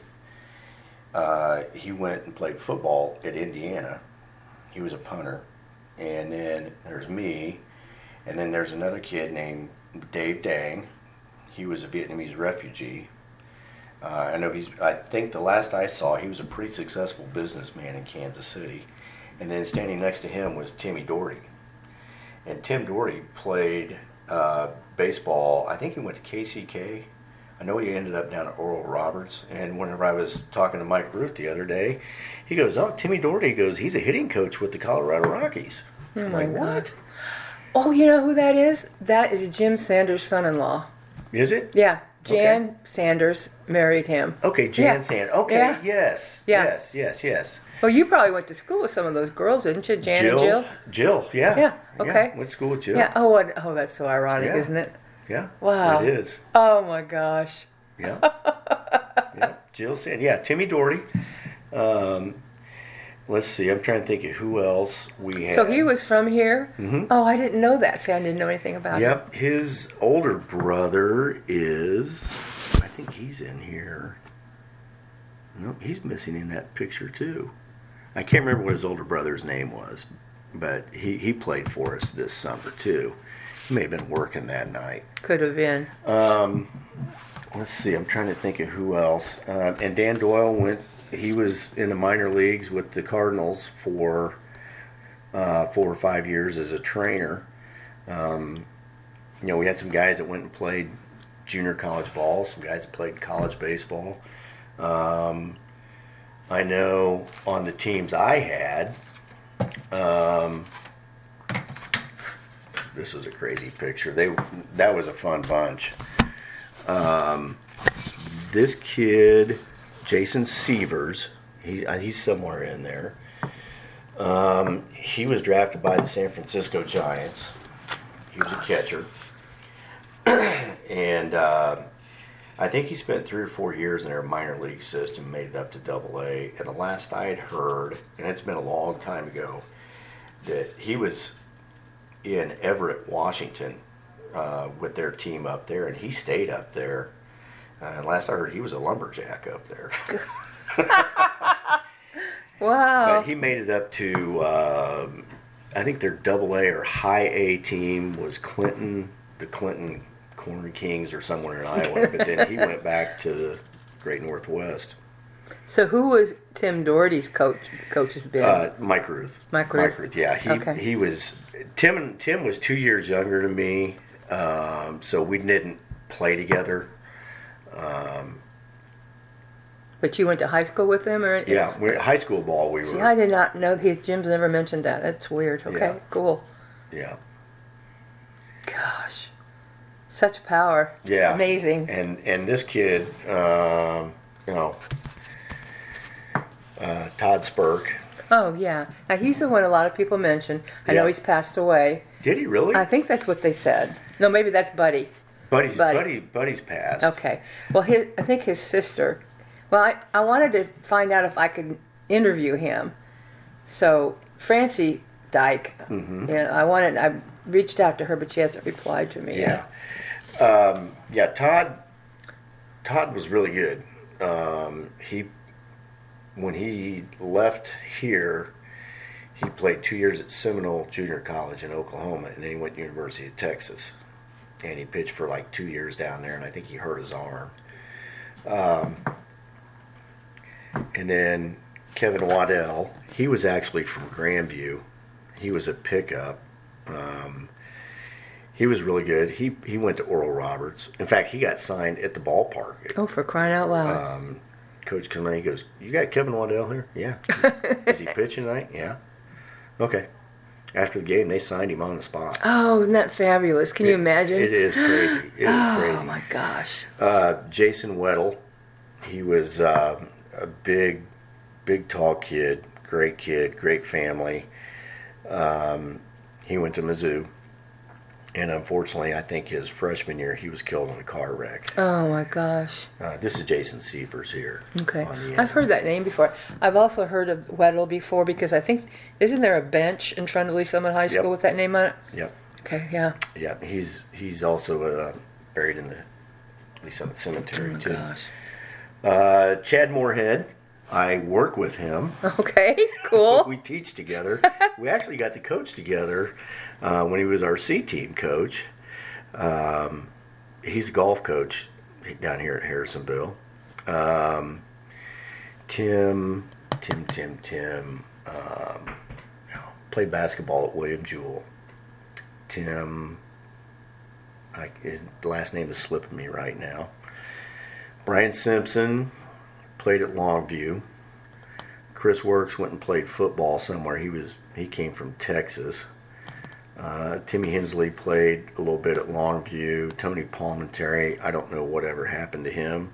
S3: Uh, he went and played football at Indiana. He was a punter. And then there's me, and then there's another kid named Dave Dang. He was a Vietnamese refugee. Uh, I know he's, I think the last I saw, he was a pretty successful businessman in Kansas City. And then standing next to him was Timmy Doherty. And Tim Doherty played uh, baseball. I think he went to K C K. I know he ended up down at Oral Roberts. And whenever I was talking to Mike Ruth the other day, he goes, oh, Timmy Doherty, he goes, he's a hitting coach with the Colorado Rockies.
S2: Oh,
S3: I'm
S2: my
S3: like,
S2: God.
S3: what?
S2: Oh, you know who that is? That is Jim Sanders' son-in-law.
S3: Is it?
S2: Yeah, Jan
S3: Okay.
S2: Sanders married him.
S3: Okay, Jan
S2: Yeah.
S3: Sanders. Okay,
S2: Yeah.
S3: yes.
S2: Yeah.
S3: Yes, yes, yes.
S2: Well, you probably went to school with some of those girls, didn't you? Jan
S3: Jill,
S2: and Jill?
S3: Jill, yeah.
S2: Yeah, okay.
S3: Went to school with Jill.
S2: Yeah. Oh, what, oh, that's so ironic,
S3: Yeah.
S2: isn't it?
S3: Yeah.
S2: Wow.
S3: It is.
S2: Oh, my gosh.
S3: Yeah. Yeah. Jill said, yeah, Timmy Doherty. Um, let's see, I'm trying to think of who else we had.
S2: So he was from here?
S3: Mhm.
S2: Oh, I didn't know that. See, I didn't know anything about it.
S3: Yep, his older brother is, I think he's in here. Nope, he's missing in that picture too. I can't remember what his older brother's name was, but he, he played for us this summer too. He may have been working that night.
S2: Could have been.
S3: Um, let's see, I'm trying to think of who else. Uh, and Dan Doyle went, he was in the minor leagues with the Cardinals for uh, four or five years as a trainer. Um, you know, we had some guys that went and played junior college ball, some guys that played college baseball. Um, I know on the teams I had, um, this is a crazy picture. They that was a fun bunch. Um, this kid, Jason Severs, he uh, he's somewhere in there. Um, he was drafted by the San Francisco Giants. He was a catcher, and uh, I think he spent three or four years in their minor league system, made it up to Double A. And the last I had heard, and it's been a long time ago, that he was in Everett, Washington, uh, with their team up there, and he stayed up there. Uh, and last I heard, he was a lumberjack up there.
S2: Wow.
S3: But he made it up to, uh, I think their Double A or High A team was Clinton, the Clinton Corner Kings or somewhere in Iowa. But then he went back to the Great Northwest.
S2: So who was Tim Doherty's coach? Coach's been?
S3: Uh, Mike Ruth.
S2: Mike Ruth.
S3: Mike Ruth. Yeah, he
S2: Okay.
S3: he was Tim. and Tim was two years younger than me, um, so we didn't play together. Um,
S2: But you went to high school with him, or
S3: yeah, we, high school ball we
S2: See,
S3: were.
S2: I did not know. He, Jim's never mentioned that. That's weird. Okay,
S3: Yeah.
S2: cool.
S3: Yeah.
S2: Gosh, such power.
S3: Yeah.
S2: Amazing.
S3: And and this kid, um, you know, uh, Todd Spurk.
S2: Oh yeah. Now he's the one a lot of people mention. I know
S3: Yeah.
S2: he's passed away.
S3: Did he really?
S2: I think that's what they said. No, maybe that's Buddy.
S3: Buddy's
S2: Buddy.
S3: Buddy Buddy's passed.
S2: Okay. Well, his, I think his sister Well, I, I wanted to find out if I could interview him. So Francie Dyke,
S3: Mm-hmm.
S2: yeah, I wanted. I reached out to her, but she hasn't replied to me
S3: Yeah.
S2: yet.
S3: Um, yeah, Todd. Todd was really good. Um, he, when he left here, he played two years at Seminole Junior College in Oklahoma, and then he went to University of Texas, and he pitched for like two years down there, and I think he hurt his arm. Um, and then Kevin Waddell, he was actually from Grandview. He was a pickup. Um, he was really good. He he went to Oral Roberts. In fact, he got signed at the ballpark.
S2: Oh, for crying out loud!
S3: Um, Coach Conley goes, "You got Kevin Waddell here? Yeah. Is he pitching tonight? Yeah. Okay." After the game, they signed him on the spot.
S2: Oh, isn't that fabulous? Can
S3: It-
S2: you imagine?
S3: It is crazy. It is
S2: oh
S3: crazy.
S2: my gosh!
S3: Uh, Jason Weddle, he was uh, a big, big, tall kid, great kid, great family. Um, he went to Mizzou, and unfortunately, I think his freshman year he was killed in a car wreck.
S2: Oh my gosh!
S3: Uh, this is Jason Seifers here.
S2: Okay,
S3: on the
S2: I've
S3: end.
S2: heard that name before. I've also heard of Weddle before because I think isn't there a bench in front of Lee Summit High School
S3: Yep.
S2: with that name on it?
S3: Yep.
S2: Okay, yeah.
S3: Yeah, he's he's also uh, buried in the Lee Summit Cemetery
S2: Oh my
S3: too.
S2: gosh.
S3: Uh, Chad Moorhead, I work with him.
S2: Okay, cool.
S3: We teach together. We actually got to coach together uh, when he was our C team coach. Um, he's a golf coach down here at Harrisonville. Um, Tim, Tim, Tim, Tim um, played basketball at William Jewell. Tim, I, his last name is slipping me right now. Brian Simpson played at Longview. Chris Works went and played football somewhere. He was he came from Texas. Uh, Timmy Hensley played a little bit at Longview. Tony Palmentary, I don't know whatever happened to him.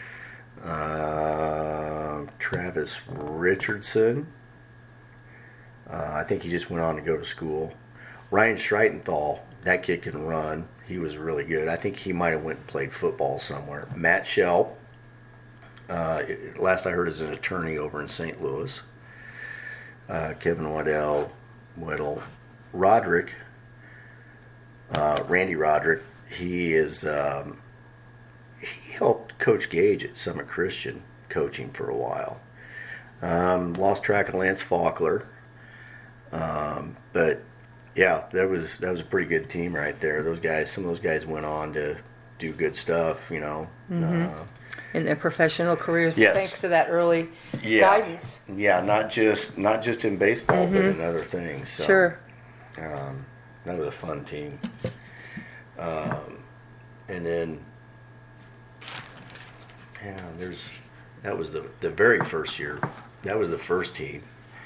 S3: Uh, Travis Richardson, uh, I think he just went on to go to school. Ryan Streitenthal, that kid can run. He was really good. I think he might have went and played football somewhere. Matt Shell, uh, last I heard, is an attorney over in Saint Louis. Uh, Kevin Waddell, Weddle, Roderick, uh, Randy Roderick. He is um, he helped Coach Gage at Summit Christian coaching for a while. Um, lost track of Lance Faulkner, um, but yeah, that was that was a pretty good team right there. Those guys, some of those guys went on to do good stuff, you know.
S2: Mm-hmm.
S3: Uh,
S2: In their professional careers,
S3: Yes.
S2: thanks to that early
S3: yeah,
S2: guidance.
S3: yeah, not just not just in baseball, but in other things. So,
S2: Sure.
S3: um, that was a fun team. Um, and then, yeah, there's that was the the very first year. That was the first team.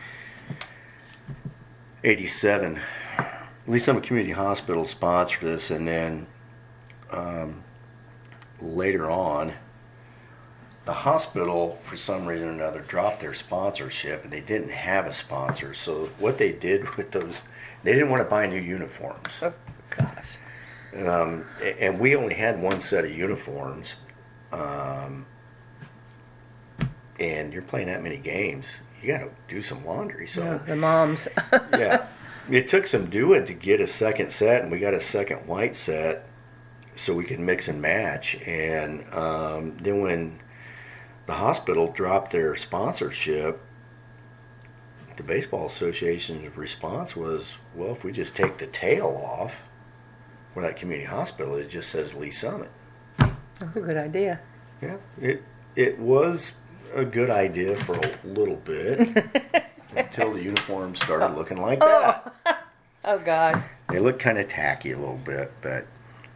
S3: eighty-seven. Lee Summit Community Hospital sponsored this, and then um, later on, the hospital, for some reason or another, dropped their sponsorship, and they didn't have a sponsor. So what they did with those, they didn't want to buy new uniforms.
S2: Oh, gosh.
S3: Um, a- and we only had one set of uniforms. Um, and you're playing that many games, you got to do some laundry. So
S2: Yeah, the moms.
S3: yeah, it took some doing to get a second set, and we got a second white set so we could mix and match. And um, then when the hospital dropped their sponsorship, the Baseball Association's response was, well, if we just take the tail off for that community hospital, it just says Lee Summit.
S2: That's a good idea.
S3: Yeah, it it was a good idea for a little bit until the uniforms started looking like that.
S2: Oh, God.
S3: They look kind of tacky a little bit, but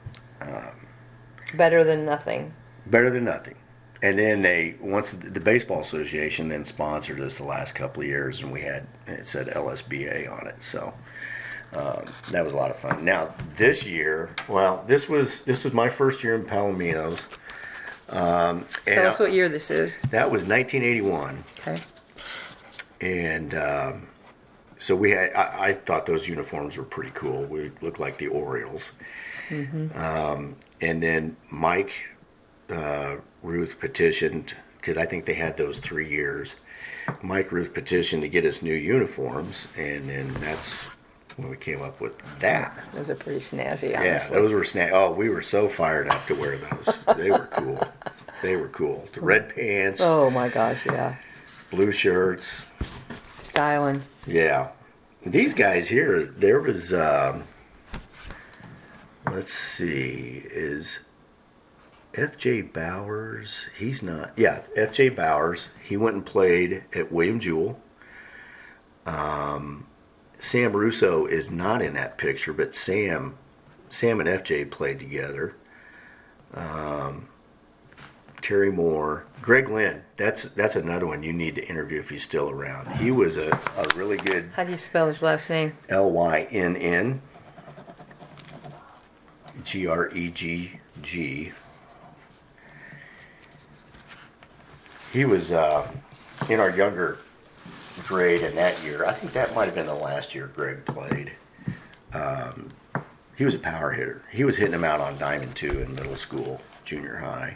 S2: Better than nothing.
S3: better than nothing. And then they, once the, the Baseball Association then sponsored us the last couple of years, and we had, it said L S B A on it. So um, that was a lot of fun. Now this year, well, this was this was my first year in Palominos. Um, and
S2: Tell us what year this is.
S3: that was nineteen eighty-one.
S2: Okay.
S3: And um, so we had, I, I thought those uniforms were pretty cool. We looked like the Orioles. Um, and then Mike uh, Ruth petitioned because I think they had those three years. Mike Ruth petitioned to get us new uniforms, and then that's when we came up with that.
S2: Those are pretty snazzy, honestly.
S3: Yeah, those were snazzy. Oh, we were so fired up to wear those. They were cool. They were cool. The red pants.
S2: Oh my gosh, yeah.
S3: Blue shirts.
S2: Styling.
S3: Yeah. These guys here, there was, um, let's see, is F J Bowers, he's not, yeah, F J Bowers, he went and played at William Jewell. Um, Sam Russo is not in that picture, but Sam, Sam and F J played together. Um, Terry Moore, Greg Lynn, that's that's another one you need to interview if he's still around. He was a, a really good...
S2: How do you spell his last name?
S3: L Y N N G R E G G. He was uh, in our younger grade in that year. I think that might have been the last year Greg played. Um, he was a power hitter. He was hitting them out on Diamond two in middle school, junior high.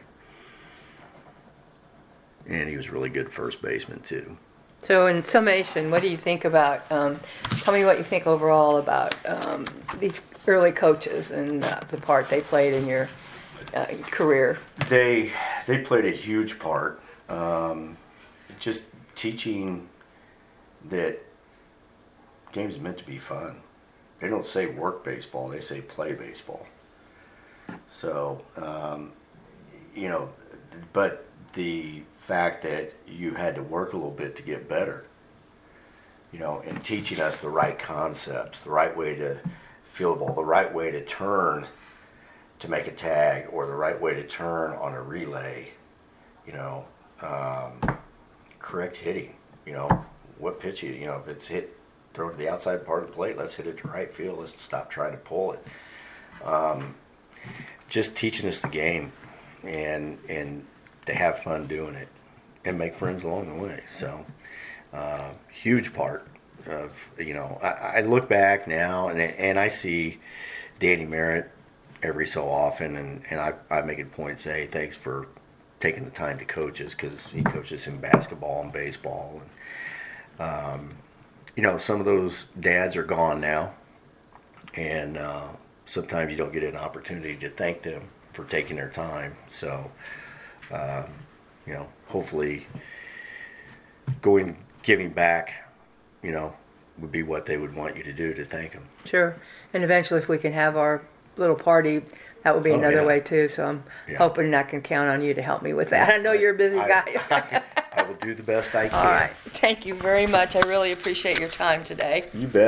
S3: And he was a really good first baseman, too.
S2: So in summation, what do you think about, um, tell me what you think overall about um, these early coaches and uh, the part they played in your uh, career?
S3: They they played a huge part. Um, just teaching that games are meant to be fun. They don't say work baseball, they say play baseball. So, um, you know, but the fact that you had to work a little bit to get better, you know, and teaching us the right concepts, the right way to field the ball, the right way to turn to make a tag, or the right way to turn on a relay, you know, um, correct hitting, you know, what pitch you, you know, if it's hit, throw it to the outside part of the plate, let's hit it to right field, let's stop trying to pull it. Um, just teaching us the game, and and to have fun doing it and make friends along the way. So, uh, huge part of, you know, I, I look back now and and I see Danny Merritt every so often, and, and I, I make it a point to say, thanks for taking the time to coach us, because he coaches in basketball and baseball. And, um, you know, some of those dads are gone now, and uh, sometimes you don't get an opportunity to thank them for taking their time. So, Um, you know, hopefully going, giving back, you know, would be what they would want you to do to thank them.
S2: Sure. And eventually if we can have our little party, that would be
S3: Oh,
S2: another
S3: yeah.
S2: way too. So I'm
S3: Yeah.
S2: hoping I can count on you to help me with that. I know you're a busy
S3: I,
S2: guy.
S3: I, I will do the best I can.
S2: All right. Thank you very much. I really appreciate your time today.
S3: You bet.